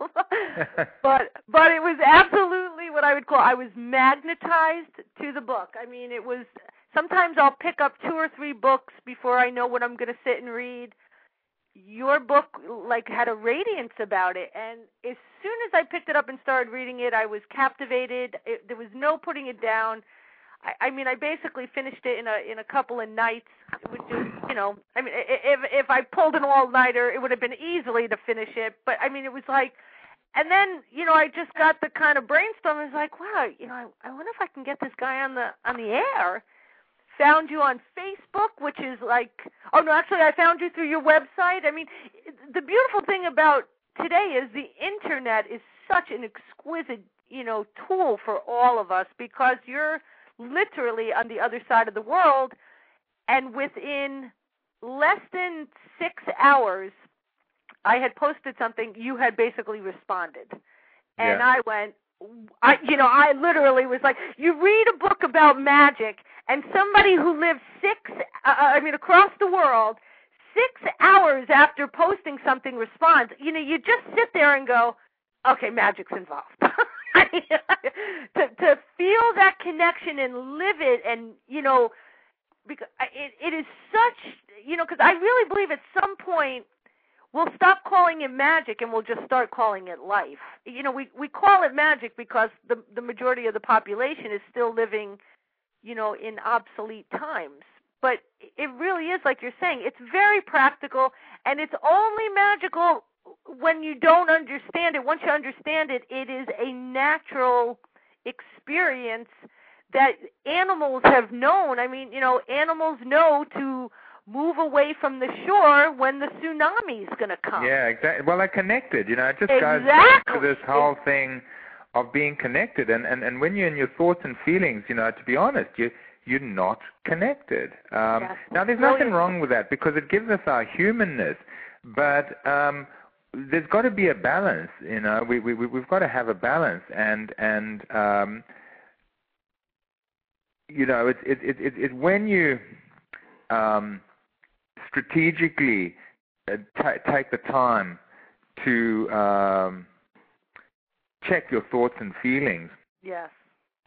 but but it was absolutely what I would call, I was magnetized to the book. I mean, it was, sometimes I'll pick up two or three books before I know what I'm going to sit and read. Your book, like, had a radiance about it. And as soon as I picked it up and started reading it, I was captivated. It, there was no putting it down. I mean, I basically finished it in a in a couple of nights, which is, you know, I mean, if if I pulled an all-nighter, it would have been easily to finish it. But, I mean, it was like, and then, you know, I just got the kind of brainstorm. I was like, wow, you know, I, I wonder if I can get this guy on the on the air. Found you on Facebook, which is like, oh, no, actually, I found you through your website. I mean, the beautiful thing about today is the Internet is such an exquisite, you know, tool for all of us because you're literally on the other side of the world, and within less than six hours, I had posted something, you had basically responded. And yeah. I went, I, you know, I literally was like, you read a book about magic, and somebody who lives six, uh, I mean, across the world, six hours after posting something responds. You know, you just sit there and go, okay, magic's involved. to to feel that connection and live it, and you know, because it it is such, you know, because I really believe at some point we'll stop calling it magic and we'll just start calling it life. You know, we we call it magic because the the majority of the population is still living, you know, in obsolete times. But it really is, like you're saying, it's very practical, and it's only magical when you don't understand it. Once you understand it, it is a natural experience that animals have known. I mean, you know, animals know to move away from the shore when the tsunami is going to come. Yeah, exactly. Well, they're connected. You know, it just exactly. goes back to this whole thing of being connected. And, and, and when you're in your thoughts and feelings, you know, to be honest, you you're not connected. Um, yes. Now, there's nothing wrong with that because it gives us our humanness. But um, there's got to be a balance, you know. We we we've got to have a balance, and and um, you know, it's it it it, it when you um, strategically uh, t- take the time to um, check your thoughts and feelings. Yes.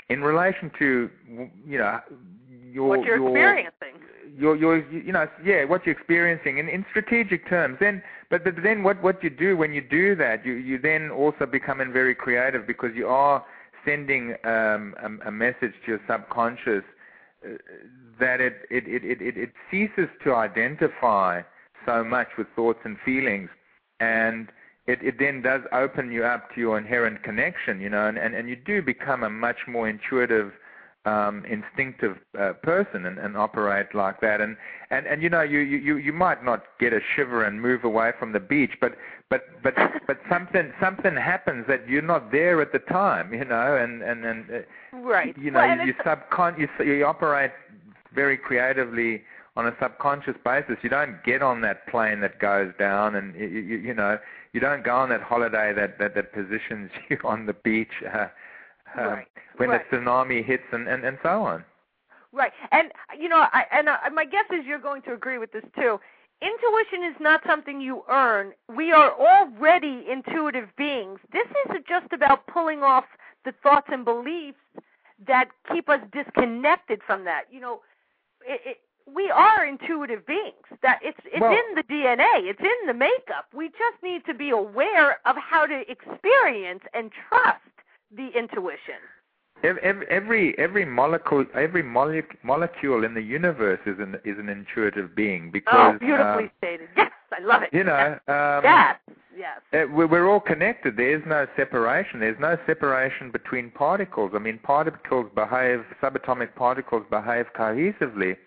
in relation to, you know, your what you're your, experiencing. Your, your, you know, yeah, what you're experiencing in, in strategic terms. Then, but, but then what, what you do when you do that, you, you then also become very creative because you are sending um, a, a message to your subconscious uh, that it, it, it, it, it ceases to identify so much with thoughts and feelings, and it, it then does open you up to your inherent connection, you know, and, and, and you do become a much more intuitive, um, instinctive uh, person and, and operate like that. And, and, and you know, you, you, you might not get a shiver and move away from the beach, but but but but something something happens that you're not there at the time, you know, and and, and uh, right. you know, well, you, you, subcon- you, you operate very creatively on a subconscious basis. You don't get on that plane that goes down, and you, you, you know, you don't go on that holiday that, that, that positions you on the beach uh, uh, right. when right. the tsunami hits, and, and, and so on. Right, and you know, I, and uh, my guess is you're going to agree with this too. Intuition is not something you earn. We are already intuitive beings. This isn't just about pulling off the thoughts and beliefs that keep us disconnected from that. You know, it, it, we are intuitive beings. That it's it's well, in the D N A. It's in the makeup. We just need to be aware of how to experience and trust the intuition. Every every every molecule every mole- molecule in the universe is an is an intuitive being because oh, beautifully um, stated. Yes, I love it. You know, yes, um, yes. yes. We're all connected. There is no separation. There's no separation between particles. I mean, particles behave, subatomic particles behave cohesively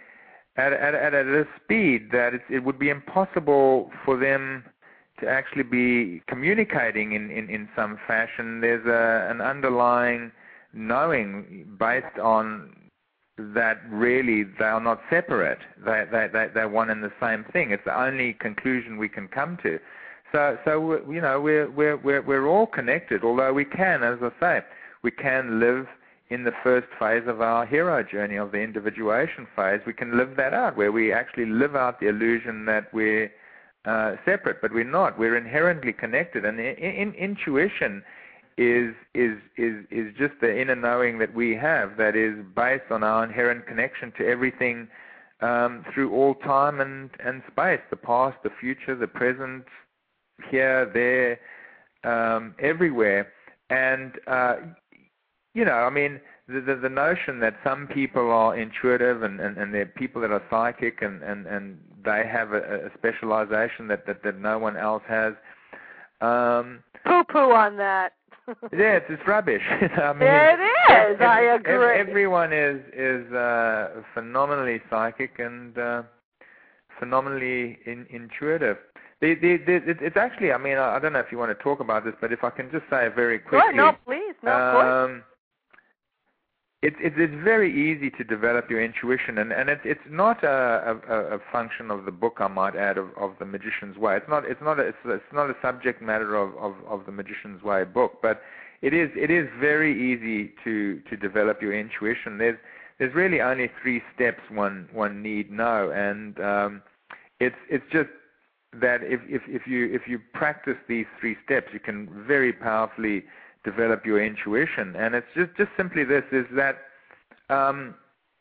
at at, at a speed that it's, it would be impossible for them to actually be communicating in, in, in some fashion. There's a, an underlying knowing based on that really they are not separate. They, they, they, they're one and the same thing. It's the only conclusion we can come to. So, so you know, we're, we're, we're, we're all connected, although we can, as I say, we can live in the first phase of our hero journey, of the individuation phase. We can live that out, where we actually live out the illusion that we're uh, separate, but we're not. We're inherently connected, and in, in, intuition is is is is just the inner knowing that we have that is based on our inherent connection to everything um, through all time and, and space, the past, the future, the present, here, there, um, everywhere. And, uh, you know, I mean, the, the, the notion that some people are intuitive and, and, and there are people that are psychic and, and, and they have a, a specialization that, that, that no one else has. Um, Poo-poo on that. Yeah, it's, it's rubbish. I mean, it is. Every, I agree. Everyone is is uh, phenomenally psychic and uh, phenomenally in, intuitive. The, the, the, it's actually, I mean, I don't know if you want to talk about this, but if I can just say very quickly. Sure, no, please, no, of course. Um, It's it's it's very easy to develop your intuition, and, and it's it's not a, a, a function of the book, I might add, of, of the Magician's Way. It's not it's not a, it's, it's not a subject matter of, of, of the Magician's Way book, but it is it is very easy to, to develop your intuition. There's there's really only three steps one one need know, and um, it's it's just that if, if if you if you practice these three steps, you can very powerfully develop your intuition. And it's just, just simply this, is that um,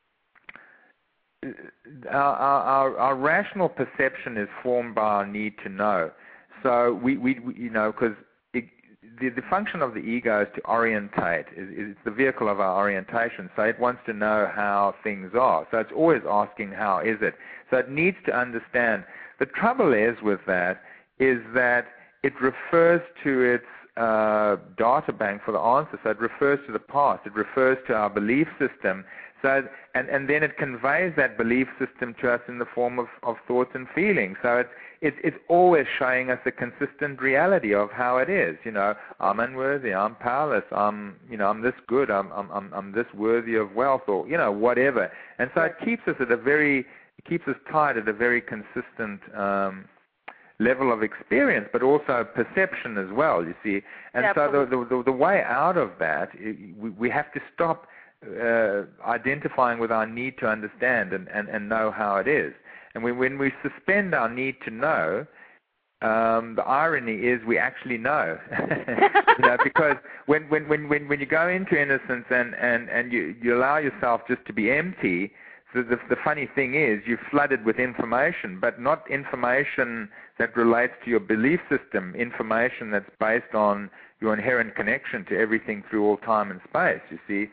our, our, our rational perception is formed by our need to know. So we, we, we you know, because the, the function of the ego is to orientate. It's the vehicle of our orientation. So it wants to know how things are. So it's always asking, how is it? So it needs to understand. The trouble is with that is that it refers to its Uh, data bank for the answer, so it refers to the past, it refers to our belief system, so and, and then it conveys that belief system to us in the form of, of thoughts and feelings. So it's it's it's always showing us a consistent reality of how it is. You know, I'm unworthy, I'm powerless, I'm you know I'm this good, I'm I'm I'm, I'm this worthy of wealth, or you know whatever. And so it keeps us at a very it keeps us tied at a very consistent Um, level of experience, but also perception as well, you see. And yeah, so the, the, the way out of that, we, we have to stop uh, identifying with our need to understand and, and, and know how it is. And we, when we suspend our need to know, um, the irony is we actually know, you know, because when, when, when, when, when you go into innocence and, and, and you, you allow yourself just to be empty, the, the, the funny thing is you're flooded with information, but not information that relates to your belief system, information that's based on your inherent connection to everything through all time and space, you see.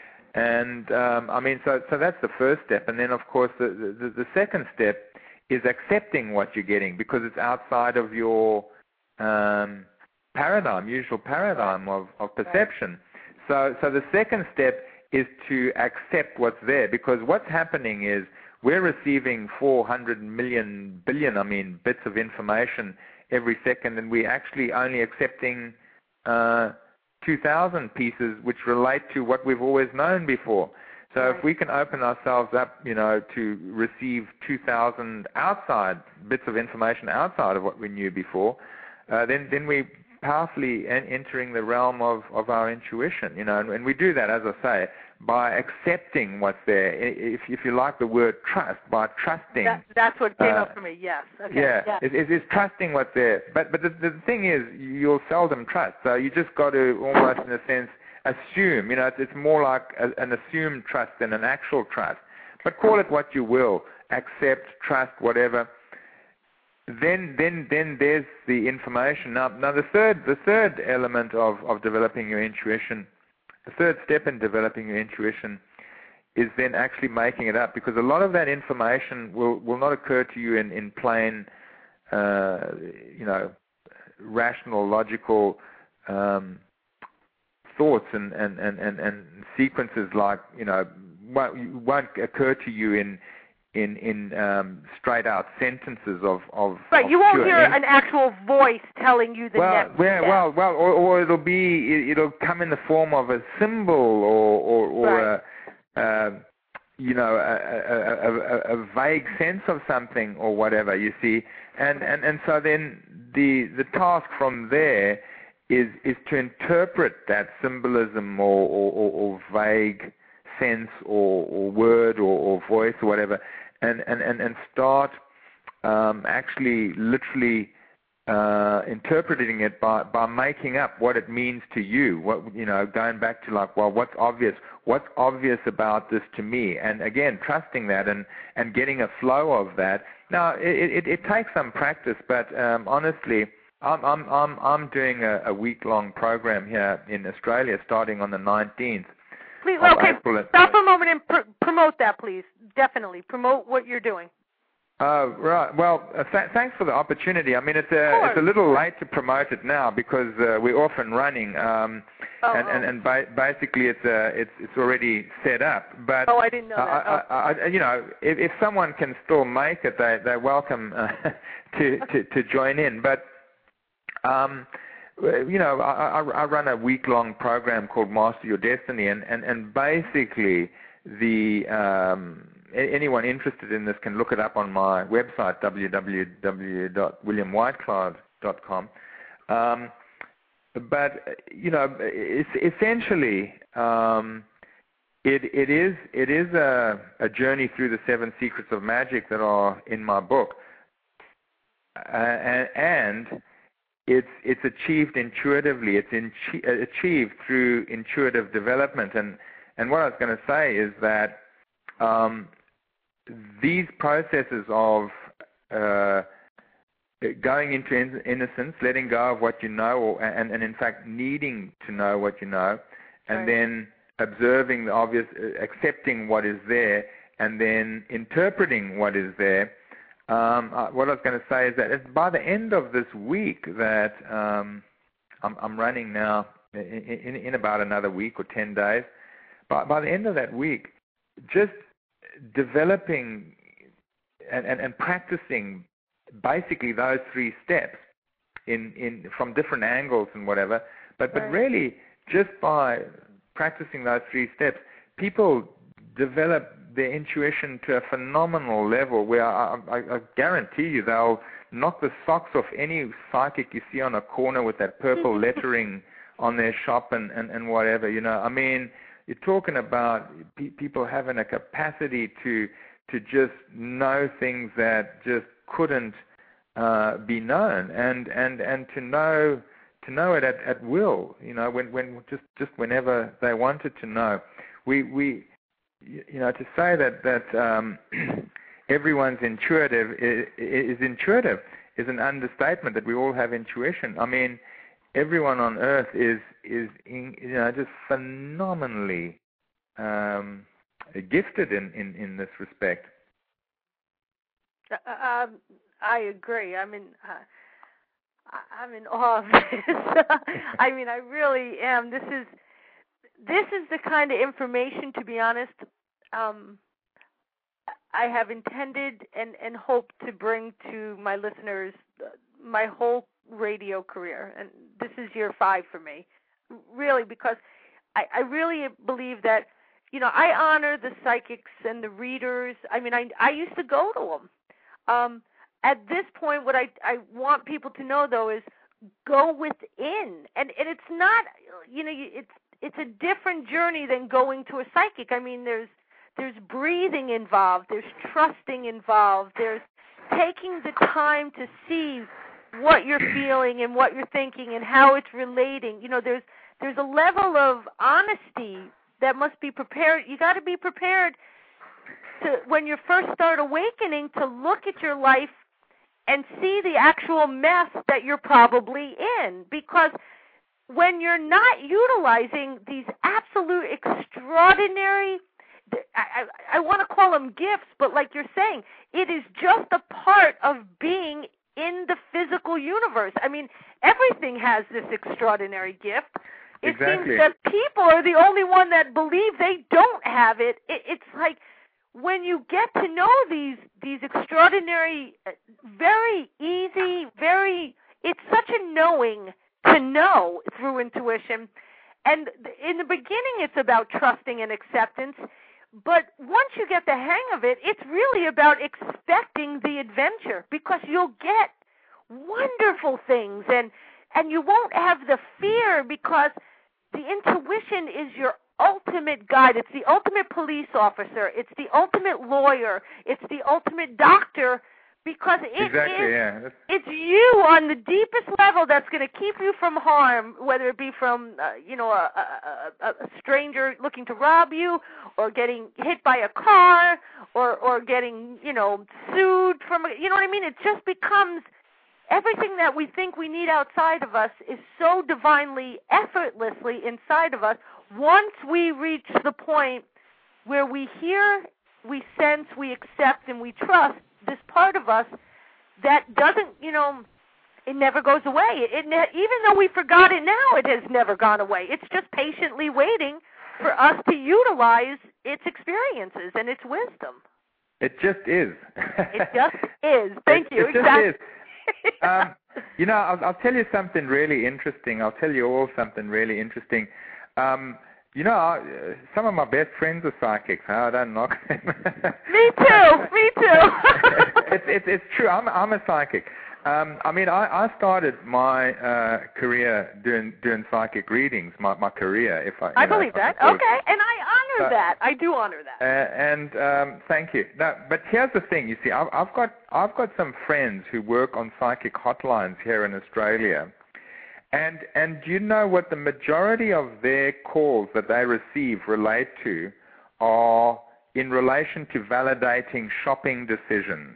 And, um, I mean, so, so that's the first step. And then, of course, the, the, the second step is accepting what you're getting because it's outside of your um, paradigm, usual paradigm of, of perception. So, so the second step is to accept what's there because what's happening is we're receiving four hundred million billion, I mean, bits of information every second, and we're actually only accepting uh, two thousand pieces which relate to what we've always known before. So right. if we can open ourselves up, you know, to receive two thousand outside bits of information outside of what we knew before, uh, then then we powerfully en- entering the realm of, of our intuition, you know, and, and we do that, as I say, by accepting what's there. If if you like the word trust, by trusting. That, that's what came uh, up for me. Yes. Okay. Yeah, yeah. It, it, it's trusting what's there. But but the, the thing is, you'll seldom trust. So you just got to almost, in a sense, assume. You know, it's, it's more like a, an assumed trust than an actual trust. But call it what you will. Accept, trust, whatever. Then then then there's the information. Now now the third the third element of, of developing your intuition, the third step in developing your intuition is then actually making it up, because a lot of that information will, will not occur to you in, in plain uh, you know, rational, logical um, thoughts and, and, and, and, and sequences like, you know, won't, won't occur to you in in, in um, straight out sentences of, of Right, of you won't pure hear en- an actual voice telling you the well, next well, step. well, well, or, or it'll be, it'll come in the form of a symbol or, or, or right. a, uh, you know, a, a, a, a vague sense of something or whatever, you see. And, and, and so then the, the task from there is, is to interpret that symbolism or, or, or, or vague sense or, or word or, or voice or whatever, and, and, and, and start um, actually literally uh, interpreting it by, by making up what it means to you. What, you know, going back to like, well, what's obvious? What's obvious about this to me? And again, trusting that and, and getting a flow of that. Now, it, it, it takes some practice, but um, honestly, I'm, I'm, I'm, I'm doing a, a week-long program here in Australia starting on the nineteenth. Please, okay, stop for a moment and pr- promote that, please. Definitely. Promote what you're doing. Uh, right. Well, uh, th- thanks for the opportunity. I mean, it's a, it's a little late to promote it now because uh, we're off and running, um, oh, and, oh. and, and ba- basically it's, uh, it's it's already set up. But oh, I didn't know uh, that. Oh. I, I, you know, if, if someone can still make it, they they're welcome uh, to, to to join in. But um, you know, I, I, I run a week-long program called Master Your Destiny, and, and, and basically the um, anyone interested in this can look it up on my website, w w w dot william whitecloud dot com. Um, but, you know, it's essentially um, it, it is, it is a, a journey through the seven secrets of magic that are in my book. Uh, and, and It's it's achieved intuitively. It's in, achieved through intuitive development. And, and what I was going to say is that um, these processes of uh, going into in, innocence, letting go of what you know, or, and, and in fact needing to know what you know, and right. then observing the obvious, accepting what is there, and then interpreting what is there. Um, uh, what I was going to say is that it's by the end of this week that um, I'm, I'm running now in, in, in about another week or ten days. By, by the end of that week, just developing and, and, and practicing basically those three steps in, in from different angles and whatever, but, but right. really just by practicing those three steps, people develop their intuition to a phenomenal level where I, I, I guarantee you they'll knock the socks off any psychic you see on a corner with that purple lettering on their shop and, and, and whatever, you know. I mean, you're talking about pe- people having a capacity to to just know things that just couldn't uh, be known, and, and, and to know to know it at, at will. You know, when when just just whenever they wanted to know, we we you know to say that that um, everyone's intuitive is, is intuitive is an understatement. That we all have intuition. I mean, everyone on earth is is in, you know just phenomenally um, gifted in, in, in this respect. Uh, um, I agree. I mean, uh, I'm in awe of this. I mean, I really am. This is this is the kind of information, to be honest, um, I have intended and, and hope to bring to my listeners uh, my whole radio career. And this is year five for me, really, because I, I really believe that, you know, I honor the psychics and the readers. I mean, I, I used to go to them. Um, at this point, what I, I want people to know, though, is go within. And, and it's not, you know, it's it's a different journey than going to a psychic. I mean, there's there's breathing involved. There's trusting involved. There's taking the time to see what you're feeling and what you're thinking and how it's relating. You know, there's there's a level of honesty that must be prepared. You got to be prepared to, when you first start awakening, to look at your life and see the actual mess that you're probably in. Because when you're not utilizing these absolute extraordinary, I, I, I want to call them gifts, but like you're saying, it is just a part of being in the physical universe. I mean, everything has this extraordinary gift. It Exactly. seems that people are the only one that believe they don't have it. it. It's like when you get to know these these extraordinary, very easy, very, it's such a knowing to know through intuition. And in the beginning, it's about trusting and acceptance. But once you get the hang of it, it's really about expecting the adventure, because you'll get wonderful things, and and you won't have the fear, because the intuition is your ultimate guide. It's the ultimate police officer. It's the ultimate lawyer. It's the ultimate doctor, because it exactly, is, yeah. it's you on the deepest level that's going to keep you from harm, whether it be from, uh, you know, a, a, a, a stranger looking to rob you, or getting hit by a car, or, or getting, you know, sued from, a, you know what I mean? It just becomes, everything that we think we need outside of us is so divinely, effortlessly inside of us. Once we reach the point where we hear, we sense, we accept, and we trust this part of us that doesn't, you know, it never goes away. It, it ne- even though we forgot it now, it has never gone away. It's just patiently waiting for us to utilize its experiences and its wisdom. It just is. It just is. Thank it, you. It just exactly. is. um, you know, I'll, I'll tell you something really interesting. I'll tell you all something really interesting. Um, you know, I, uh, some of my best friends are psychics. Huh? I don't knock them. Me too. Me too. it's, it's it's true. I'm I'm a psychic. Um, I mean, I, I started my uh, career doing doing psychic readings. My my career, if I. I know, believe if I that. can call Okay, it. and I honor Uh, that. I do honor that. Uh, and um, thank you. No, but here's the thing. You see, I've, I've got I've got some friends who work on psychic hotlines here in Australia, and and do you know what the majority of their calls that they receive relate to are in relation to validating shopping decisions.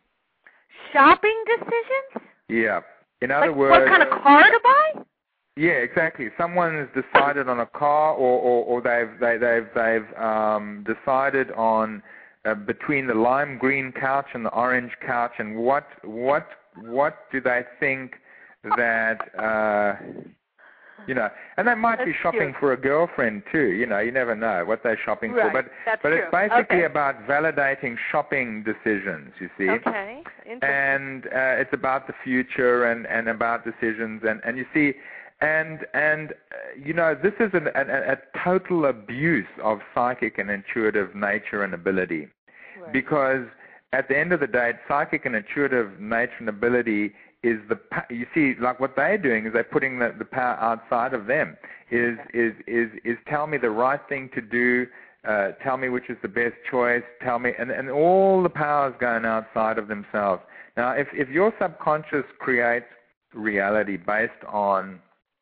Shopping decisions? Yeah. In other like words, what kind of car to buy? Yeah, exactly. Someone has decided on a car, or, or, or they've they, they've they've um, decided on uh, between the lime green couch and the orange couch, and what what what do they think that uh, you know? And they might That's be shopping cute. for a girlfriend too. You know, you never know what they're shopping Right. for. But That's but true. it's basically Okay. about validating shopping decisions. You see. Okay. Interesting. And uh, it's about the future and, and about decisions, and, and you see, and and uh, you know, this is an, an, a total abuse of psychic and intuitive nature and ability, Right. because at the end of the day, psychic and intuitive nature and ability is the pa- you see, like what they're doing is they're putting the, the power outside of them. Is is is is tell me the right thing to do. Uh, tell me which is the best choice, tell me, and, and all the power's going outside of themselves Now, if, if your subconscious creates reality based on,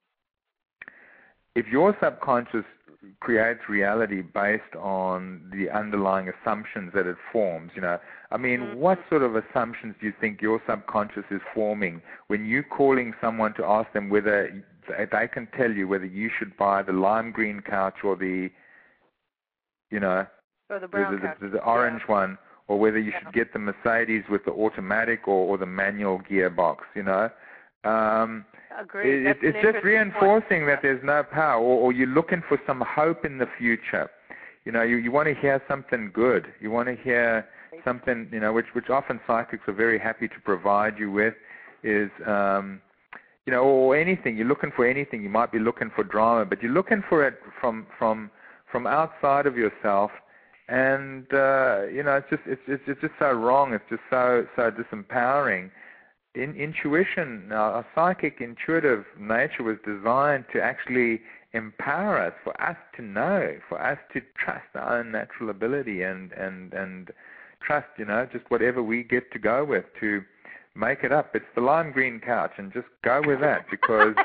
if your subconscious creates reality based on the underlying assumptions that it forms, you know, I mean, mm-hmm. what sort of assumptions do you think your subconscious is forming when you're calling someone to ask them whether they can tell you whether you should buy the lime green couch or the, you know, or the brown the, the, couch. the, the orange yeah. one, or whether you yeah. should get the Mercedes with the automatic or, or the manual gearbox, you know? Um, Agreed. It, it's just reinforcing point. that there's no power, or, or you're looking for some hope in the future. You know, you, you want to hear something good. You want to hear something, you know, which, which often psychics are very happy to provide you with is, um, you know, or anything. You're looking for anything. You might be looking for drama, but you're looking for it from from from outside of yourself. And uh, you know, it's just it's, it's it's just so wrong. It's just so so disempowering. In, intuition, our, our psychic, intuitive nature was designed to actually empower us, for us to know, for us to trust our own natural ability and, and, and trust, you know, just whatever we get to go with to make it up. It's the lime green couch, and just go with that because...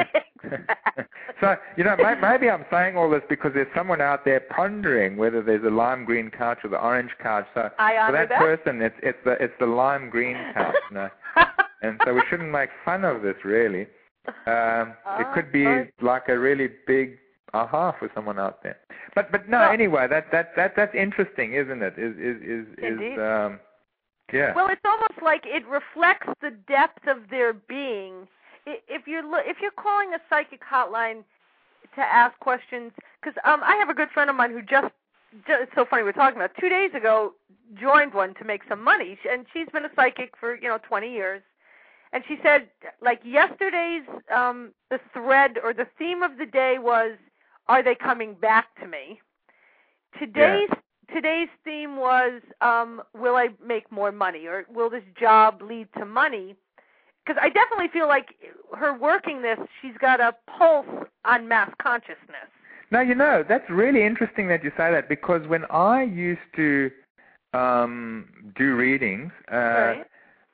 So, you know, maybe I'm saying all this because there's someone out there pondering whether there's a lime green couch or the orange couch. So I for that, that person, it's, it's, the, it's the lime green couch, you know. And so we shouldn't make fun of this, really. Um, uh, it could be right. like a really big aha for someone out there. But but no, well, anyway, that that that that's interesting, isn't it? Is is is, indeed. is um, yeah. Well, it's almost like it reflects the depth of their being. If you're if you're calling a psychic hotline to ask questions, because um, I have a good friend of mine who just, just it's so funny we're talking about two days ago joined one to make some money, and she's been a psychic for you know twenty years. And she said, like yesterday's, um, the thread or the theme of the day was, are they coming back to me? Today's yeah. today's theme was, um, will I make more money, or will this job lead to money? Because I definitely feel like her working this, she's got a pulse on mass consciousness. Now, you know, that's really interesting that you say that, because when I used to um, do readings, uh, right.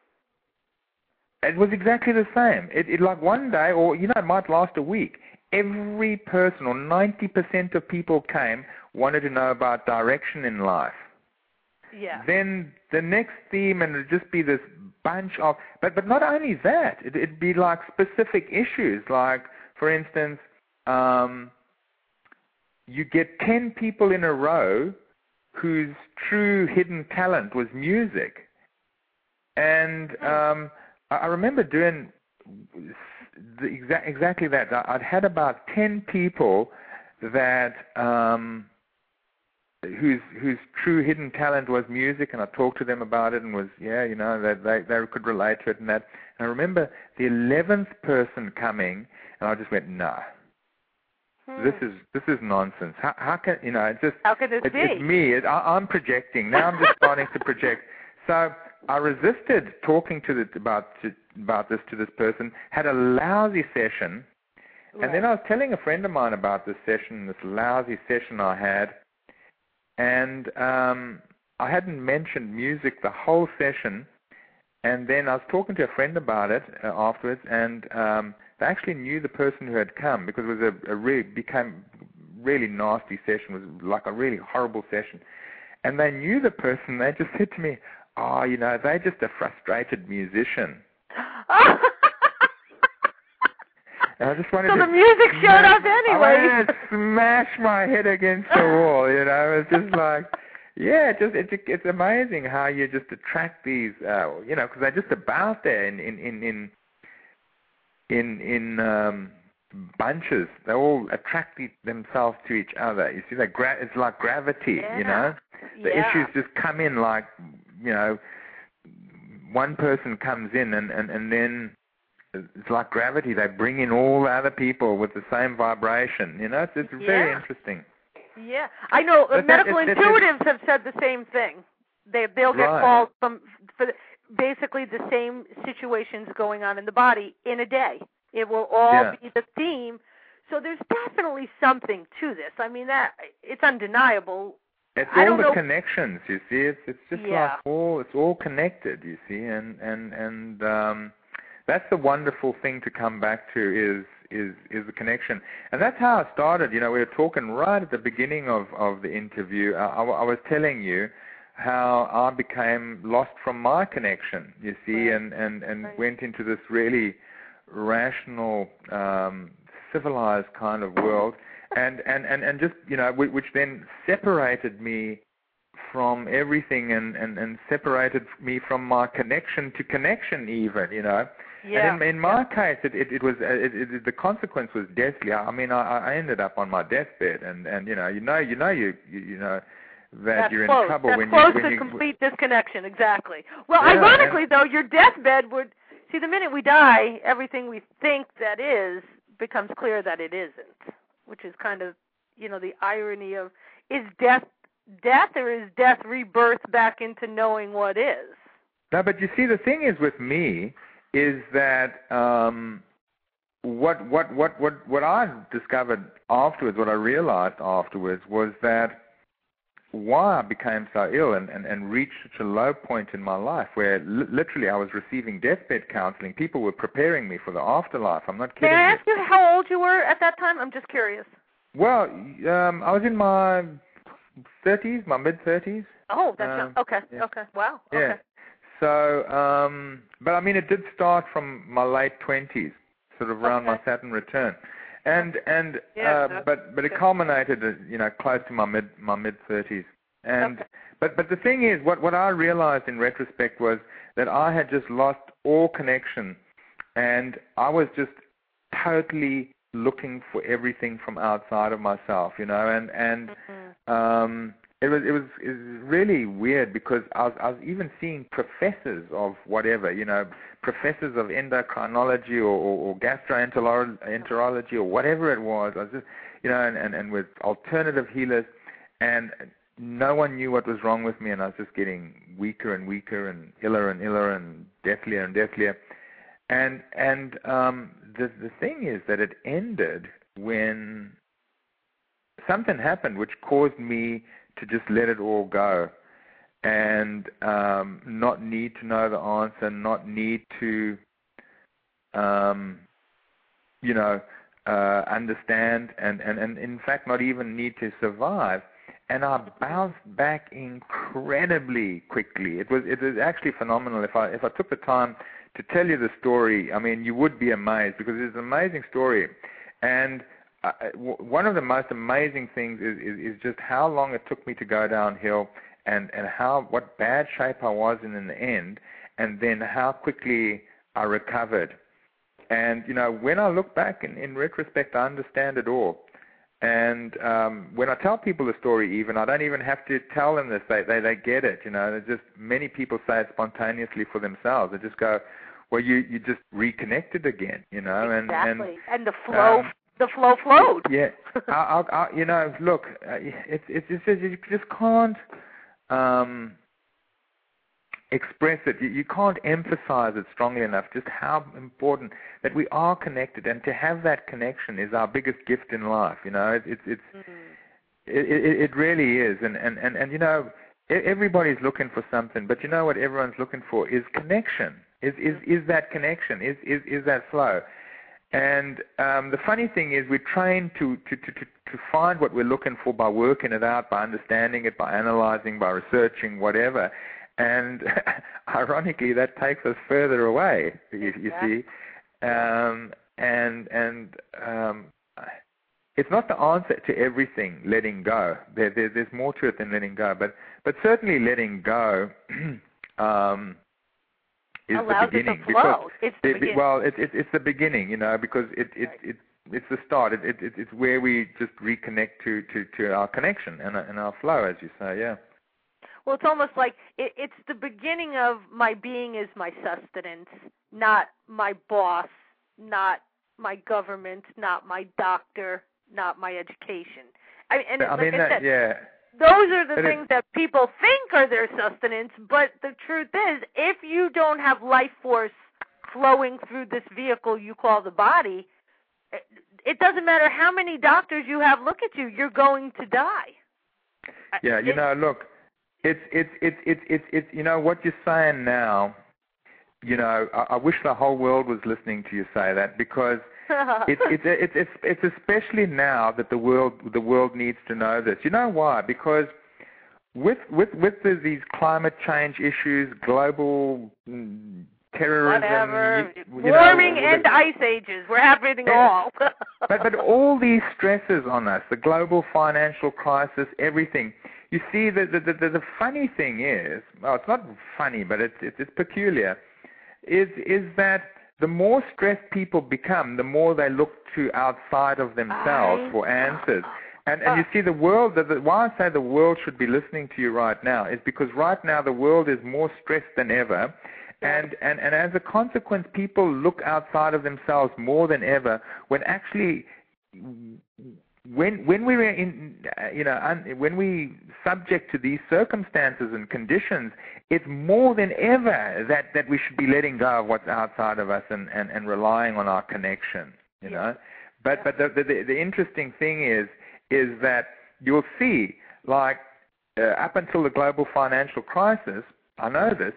it was exactly the same. It, it like one day, or you know, it might last a week. Every person, or ninety percent of people came, wanted to know about direction in life. Yeah. Then the next theme, and it'd just be this bunch of, but but not only that, it, it'd be like specific issues. Like, for instance, um, you get ten people in a row whose true hidden talent was music, and um, I remember doing the exa- exactly that. I'd had about ten people that um, whose whose true hidden talent was music, and I talked to them about it, and was yeah, you know, that they they could relate to it and that. And I remember the eleventh person coming, and I just went, no, hmm. this is this is nonsense. How, how can you know? It just how could this it, be? It's me. It, I, I'm projecting now. I'm just starting to project. So I resisted talking to the, about to, about this to this person. Had a lousy session, right. And then I was telling a friend of mine about this session, this lousy session I had, and um, I hadn't mentioned music the whole session. And then I was talking to a friend about it uh, afterwards, and um, they actually knew the person who had come, because it was a, a really became really nasty session. It was like a really horrible session, and they knew the person. They just said to me, oh, you know, they're just a frustrated musician. And I just wanted so to the music showed smash, up anyway. I wanted to smash my head against the wall, you know. It was just like, yeah, just it's it's amazing how you just attract these, uh, you know, because they're just about there in in in in in, in um, bunches. They all attract themselves to each other. You see, they gra- it's like gravity, yeah. you know. The yeah. issues just come in like, you know, one person comes in and, and, and then it's like gravity. They bring in all the other people with the same vibration. You know, it's, it's yeah. very interesting. Yeah. I know but medical that, it's, intuitives it's, have said the same thing. They, they'll get right. calls from for the, basically the same situations going on in the body in a day. It will all yeah. be the theme. So there's definitely something to this. I mean, that it's undeniable. It's I all don't the know. connections, you see. It's it's just Yeah. like all it's all connected, you see, and and and um, that's the wonderful thing to come back to is is is the connection, and that's how I started. You know, we were talking right at the beginning of of the interview. I, I, I was telling you how I became lost from my connection, you see, Right. and and and Right. went into this really rational, um, civilized kind of world. And, and, and, and just, you know, which then separated me from everything and, and, and separated me from my connection to connection even, you know. Yeah. And in, in my yeah. case, it, it, it was, it, it, the consequence was deathly. I mean, I, I ended up on my deathbed and, and you know, you know, you know, you, you, you know, that That's you're close. in trouble That's when close you, when to you, complete disconnection, exactly. Well, Yeah, ironically, and- though, your deathbed would, see, the minute we die, everything we think that is becomes clear that it isn't, which is kind of, you know, the irony of, is death death or is death rebirth back into knowing what is? No, but you see, the thing is with me is that um, what what what what what I discovered afterwards, what I realized afterwards, was that why I became so ill and, and, and reached such a low point in my life where li- literally I was receiving deathbed counseling. People were preparing me for the afterlife. I'm not kidding May I you. ask you how old you were at that time? I'm just curious. Well, um, I was in my thirties, my mid-thirties. Oh, that's Um, young. Okay, yeah. okay, wow, Yeah. okay. So, um, but I mean, it did start from my late twenties, sort of around Okay. my Saturn return, and and Yeah, uh, that's but but it good. culminated, uh, you know, close to my mid my mid thirties. And Okay. but but the thing is, what what I realized in retrospect was that I had just lost all connection, and I was just totally looking for everything from outside of myself, you know, and and Mm-hmm. um, it was it was it was really weird because I was I was even seeing professors of whatever, you know, professors of endocrinology or, or, or gastroenterology or whatever it was. I was just, you know, and, and, and with alternative healers, and no one knew what was wrong with me, and I was just getting weaker and weaker and iller and iller and deathlier and deathlier. And and um, the the thing is that it ended when something happened which caused me to just let it all go and um, not need to know the answer, not need to, um, you know, uh, understand, and, and, and in fact not even need to survive. And I bounced back incredibly quickly. It was it was actually phenomenal. If I if I took the time to tell you the story, I mean, you would be amazed because it's an amazing story. And uh, w- one of the most amazing things is, is, is just how long it took me to go downhill, and, and how what bad shape I was in in the end, and then how quickly I recovered. And you know, when I look back in, in retrospect, I understand it all. And um, when I tell people the story, even I don't even have to tell them this; they they, they get it. You know, just many people say it spontaneously for themselves. They just go, "Well, you you just reconnected again," you know, and Exactly. and, And the flow, um, the flow flowed. Yeah, I, I, I, you know, look, uh, it's it's it's just, you just can't um, express it. You, you can't emphasize it strongly enough. Just how important that we are connected, and to have that connection is our biggest gift in life. You know, it, it's it's Mm-hmm. it, it it really is, and and and and you know, everybody's looking for something, but you know what everyone's looking for is connection. Is is is that connection? Is is is that flow? And um, the funny thing is, we're trained to, to, to, to, to find what we're looking for by working it out, by understanding it, by analyzing, by researching, whatever. And ironically, that takes us further away. You, you see, um, and and um, it's not the answer to everything. Letting go. There, there, there's more to it than letting go, but but certainly letting go. um, is Allows the beginning it to flow. because It's the it, beginning. well, it, it, it's the beginning, you know, because it it, Right. it it's the start. It, it it's where we just reconnect to, to, to our connection and and our flow, as you say, yeah. Well, it's almost like it, it's the beginning of my being is my sustenance, not my boss, not my government, not my doctor, not my education. I, and I like mean, I that, said, yeah. those are the But things it, that people think are their sustenance, but the truth is, if you don't have life force flowing through this vehicle you call the body, it doesn't matter how many doctors you have look at you, you're going to die. Yeah, you know, look, it's it's it's it's it's it's you know what you're saying now. You know, I, I wish the whole world was listening to you say that, because it's it's it's it's it's especially now that the world the world needs to know this. You know why? Because with with with the, these climate change issues, global mm, terrorism, whatever, you, you warming know, and the, ice ages, we're having it all. but but all these stresses on us, the global financial crisis, everything. You see, the the the, the funny thing is, well, it's not funny, but it's it's, it's peculiar. Is is that the more stressed people become, the more they look to outside of themselves I, for answers. And uh, and you see, the world. The, the, why I say the world should be listening to you right now is because right now the world is more stressed than ever, and and and as a consequence, people look outside of themselves more than ever. When actually, when when we're in, you know, un, when we subject to these circumstances and conditions, it's more than ever that, that we should be letting go of what's outside of us and, and, and relying on our connection, you know. But but the, the the interesting thing is is that you'll see, like uh, up until the global financial crisis, I know this,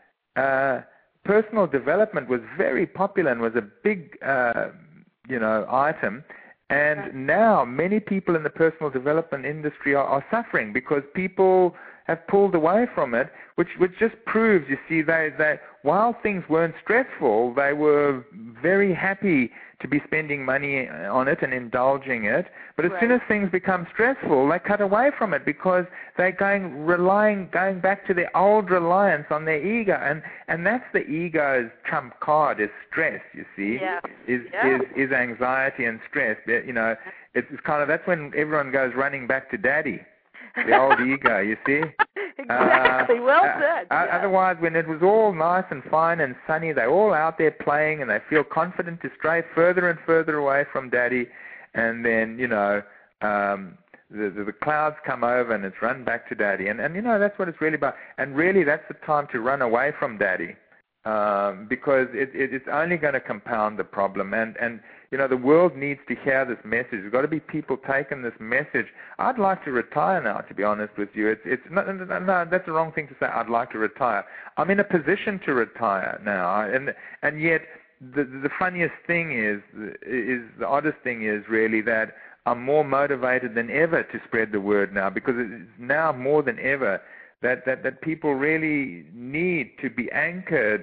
uh, personal development was very popular and was a big uh, you know item. And now many people in the personal development industry are, are suffering because people have pulled away from it, which which just proves, you see, they, that while things weren't stressful, they were very happy to be spending money on it and indulging it. But as right. soon as things become stressful, they cut away from it because they're going relying going back to their old reliance on their ego, and and that's the ego's trump card is stress. You see, yeah. is yeah. is is anxiety and stress. You know, it's kind of that's when everyone goes running back to daddy. The old ego, you see? Exactly. Uh, well uh, said. Uh, yeah. Otherwise, when it was all nice and fine and sunny, they're all out there playing and they feel confident to stray further and further away from daddy. And then, you know, um, the, the, the clouds come over and it's run back to daddy. And, and, you know, that's what it's really about. And really, that's the time to run away from daddy. Um, because it, it, it's only going to compound the problem. And, and, you know, the world needs to hear this message. There's got to be people taking this message. I'd like to retire now, to be honest with you. It's, it's not, no, no, that's the wrong thing to say, I'd like to retire. I'm in a position to retire now. And, and yet, the, the funniest thing is, is, the oddest thing is really that I'm more motivated than ever to spread the word now, because it's now more than ever that, that, that people really need to be anchored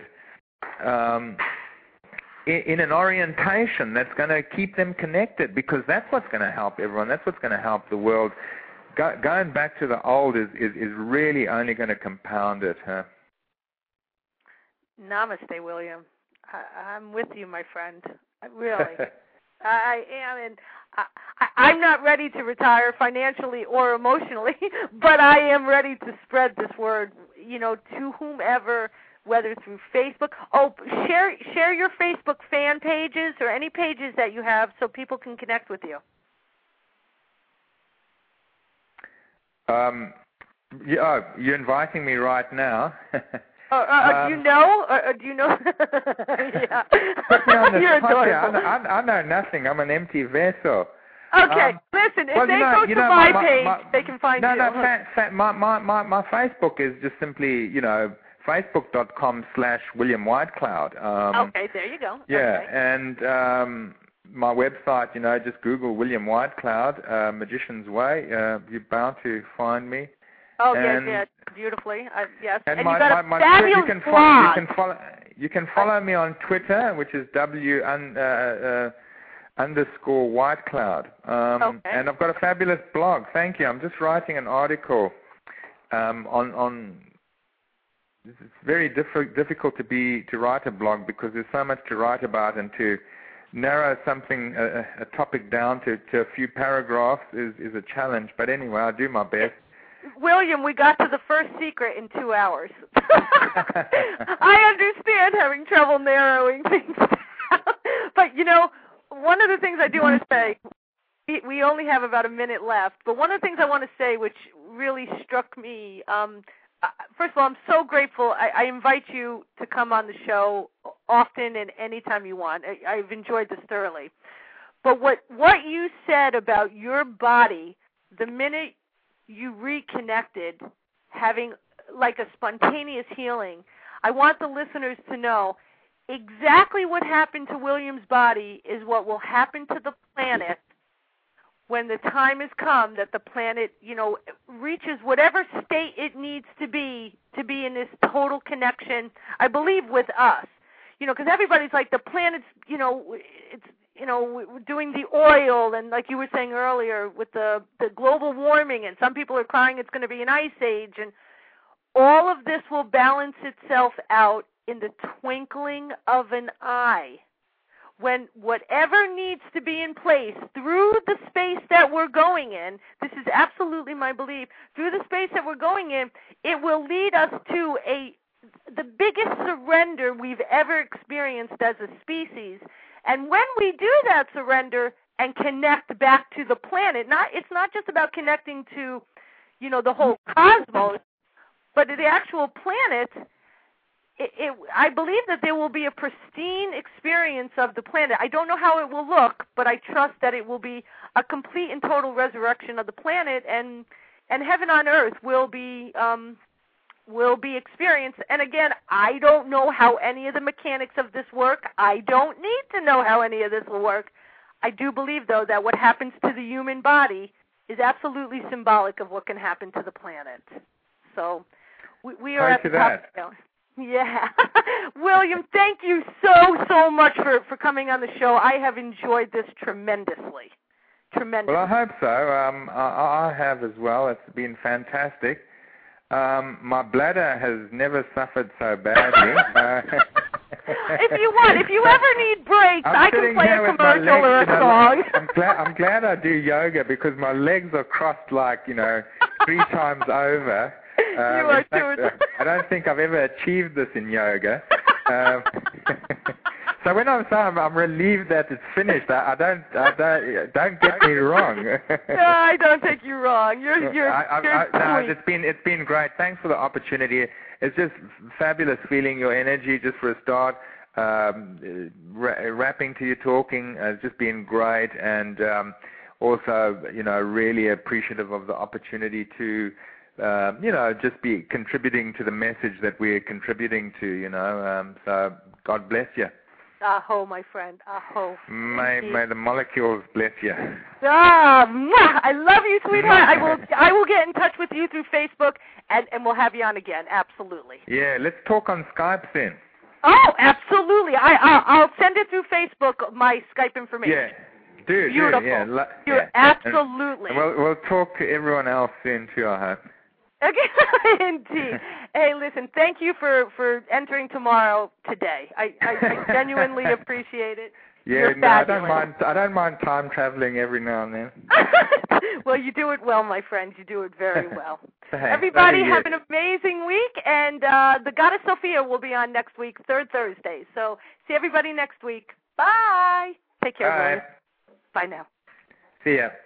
um, in, in an orientation that's going to keep them connected, because that's what's going to help everyone. That's what's going to help the world. Go, going back to the old is, is, is really only going to compound it. Huh? Namaste, William. I, I'm with you, my friend. Really. I am, and I, I, I'm not ready to retire financially or emotionally, but I am ready to spread this word, you know, to whomever, whether through Facebook. Oh, share share your Facebook fan pages or any pages that you have so people can connect with you. Um, yeah, oh, you're inviting me right now. Uh, uh, um, do you know? Or, or do you know? yeah. Put me on the You're spot here. adorable. I, I, I know nothing. I'm an empty vessel. Okay, um, listen, if well, they you know, go you to know, my, my, page, my, they can find no, you. No, no, fa- fa- my, my, my, my Facebook is just simply, you know, facebook.com slash William Whitecloud. Um, okay, there you go. Yeah, okay. and um, my website, you know, just Google William Whitecloud, uh, Magician's Way. Uh, you're bound to find me. Oh, and, yes, yes, beautifully. Uh, yes, and, and my, you got my, a my, fabulous you can follow, blog. you can follow, you can follow me on Twitter, which is W un, uh, uh, underscore Whitecloud. Um, okay. And I've got a fabulous blog. Thank you. I'm just writing an article um, on on. It's very diff- difficult to be to write a blog because there's so much to write about, and to narrow something, a, a topic down to, to a few paragraphs is, is a challenge. But anyway, I'll do my best. William, we got to the first secret in two hours. I understand having trouble narrowing things down. But, you know, one of the things I do want to say, we, we only have about a minute left, but one of the things I want to say which really struck me, um, first of all, I'm so grateful. I, I invite you to come on the show often and anytime you want. I, I've enjoyed this thoroughly. But what, what you said about your body, the minute you reconnected, having like a spontaneous healing, I want the listeners to know exactly what happened to William's body is what will happen to the planet when the time has come that the planet, you know, reaches whatever state it needs to be to be in this total connection, I believe, with us. You know, because everybody's like, the planet's, you know, it's, you know, we're doing the oil, and like you were saying earlier, with the, the global warming, and some people are crying it's going to be an ice age, and all of this will balance itself out in the twinkling of an eye, when whatever needs to be in place through the space that we're going in, this is absolutely my belief, through the space that we're going in, it will lead us to a the biggest surrender we've ever experienced as a species. And when we do that surrender and connect back to the planet, not it's not just about connecting to, you know, the whole cosmos, but to the actual planet. It, it, I believe that there will be a pristine experience of the planet. I don't know how it will look, but I trust that it will be a complete and total resurrection of the planet, and and heaven on earth will be um, will be experienced. And again, I don't know how any of the mechanics of this work. I don't need to know how any of this will work. I do believe, though, that what happens to the human body is absolutely symbolic of what can happen to the planet. So we, we are Hi at to the top. that. Yeah. William, thank you so, so much for, for coming on the show. I have enjoyed this tremendously. Tremendously. Well, I hope so. Um, I, I have as well. It's been fantastic. Um, my bladder has never suffered so badly. uh, if you want, if you ever need breaks, I'm I can play a commercial or a you know, song. I'm glad, I'm glad I do yoga because my legs are crossed like, you know, three times over. You Um, are in fact, too. uh, I don't think I've ever achieved this in yoga. um, so when I'm saying I'm, I'm relieved that it's finished, I, I don't, I don't, don't get me wrong. No, I don't take you wrong. You're, you're, I, I, you're I, no, sweet. it's been, it's been great. Thanks for the opportunity. It's just fabulous feeling your energy just for a start. Um, ra- rapping to you, talking has just been great, and um, also, you know, really appreciative of the opportunity to. Uh, you know, just be contributing to the message that we're contributing to, you know. Um, so God bless you. Aho, my friend. Aho. May, may the molecules bless you. Ah, mwah! I love you, sweetheart. I will I will get in touch with you through Facebook, and, and we'll have you on again. Absolutely. Yeah, let's talk on Skype then. Oh, absolutely. I, I, I'll send it through Facebook, my Skype information. Yeah. Do, Beautiful. do, yeah. Lo- You're yeah. absolutely. And we'll, we'll talk to everyone else soon too, I hope. Okay, indeed. Hey, listen, thank you for, for entering tomorrow today. I, I, I genuinely appreciate it. Yeah, You're no, I fabulous. don't mind. I don't mind time traveling every now and then. Well, you do it well, my friend. You do it very well. Thanks. Everybody Very have good. an amazing week, and uh, the Goddess Sophia will be on next week, third Thursday. So see everybody next week. Bye. Take care, Bye. William. Bye now. See ya.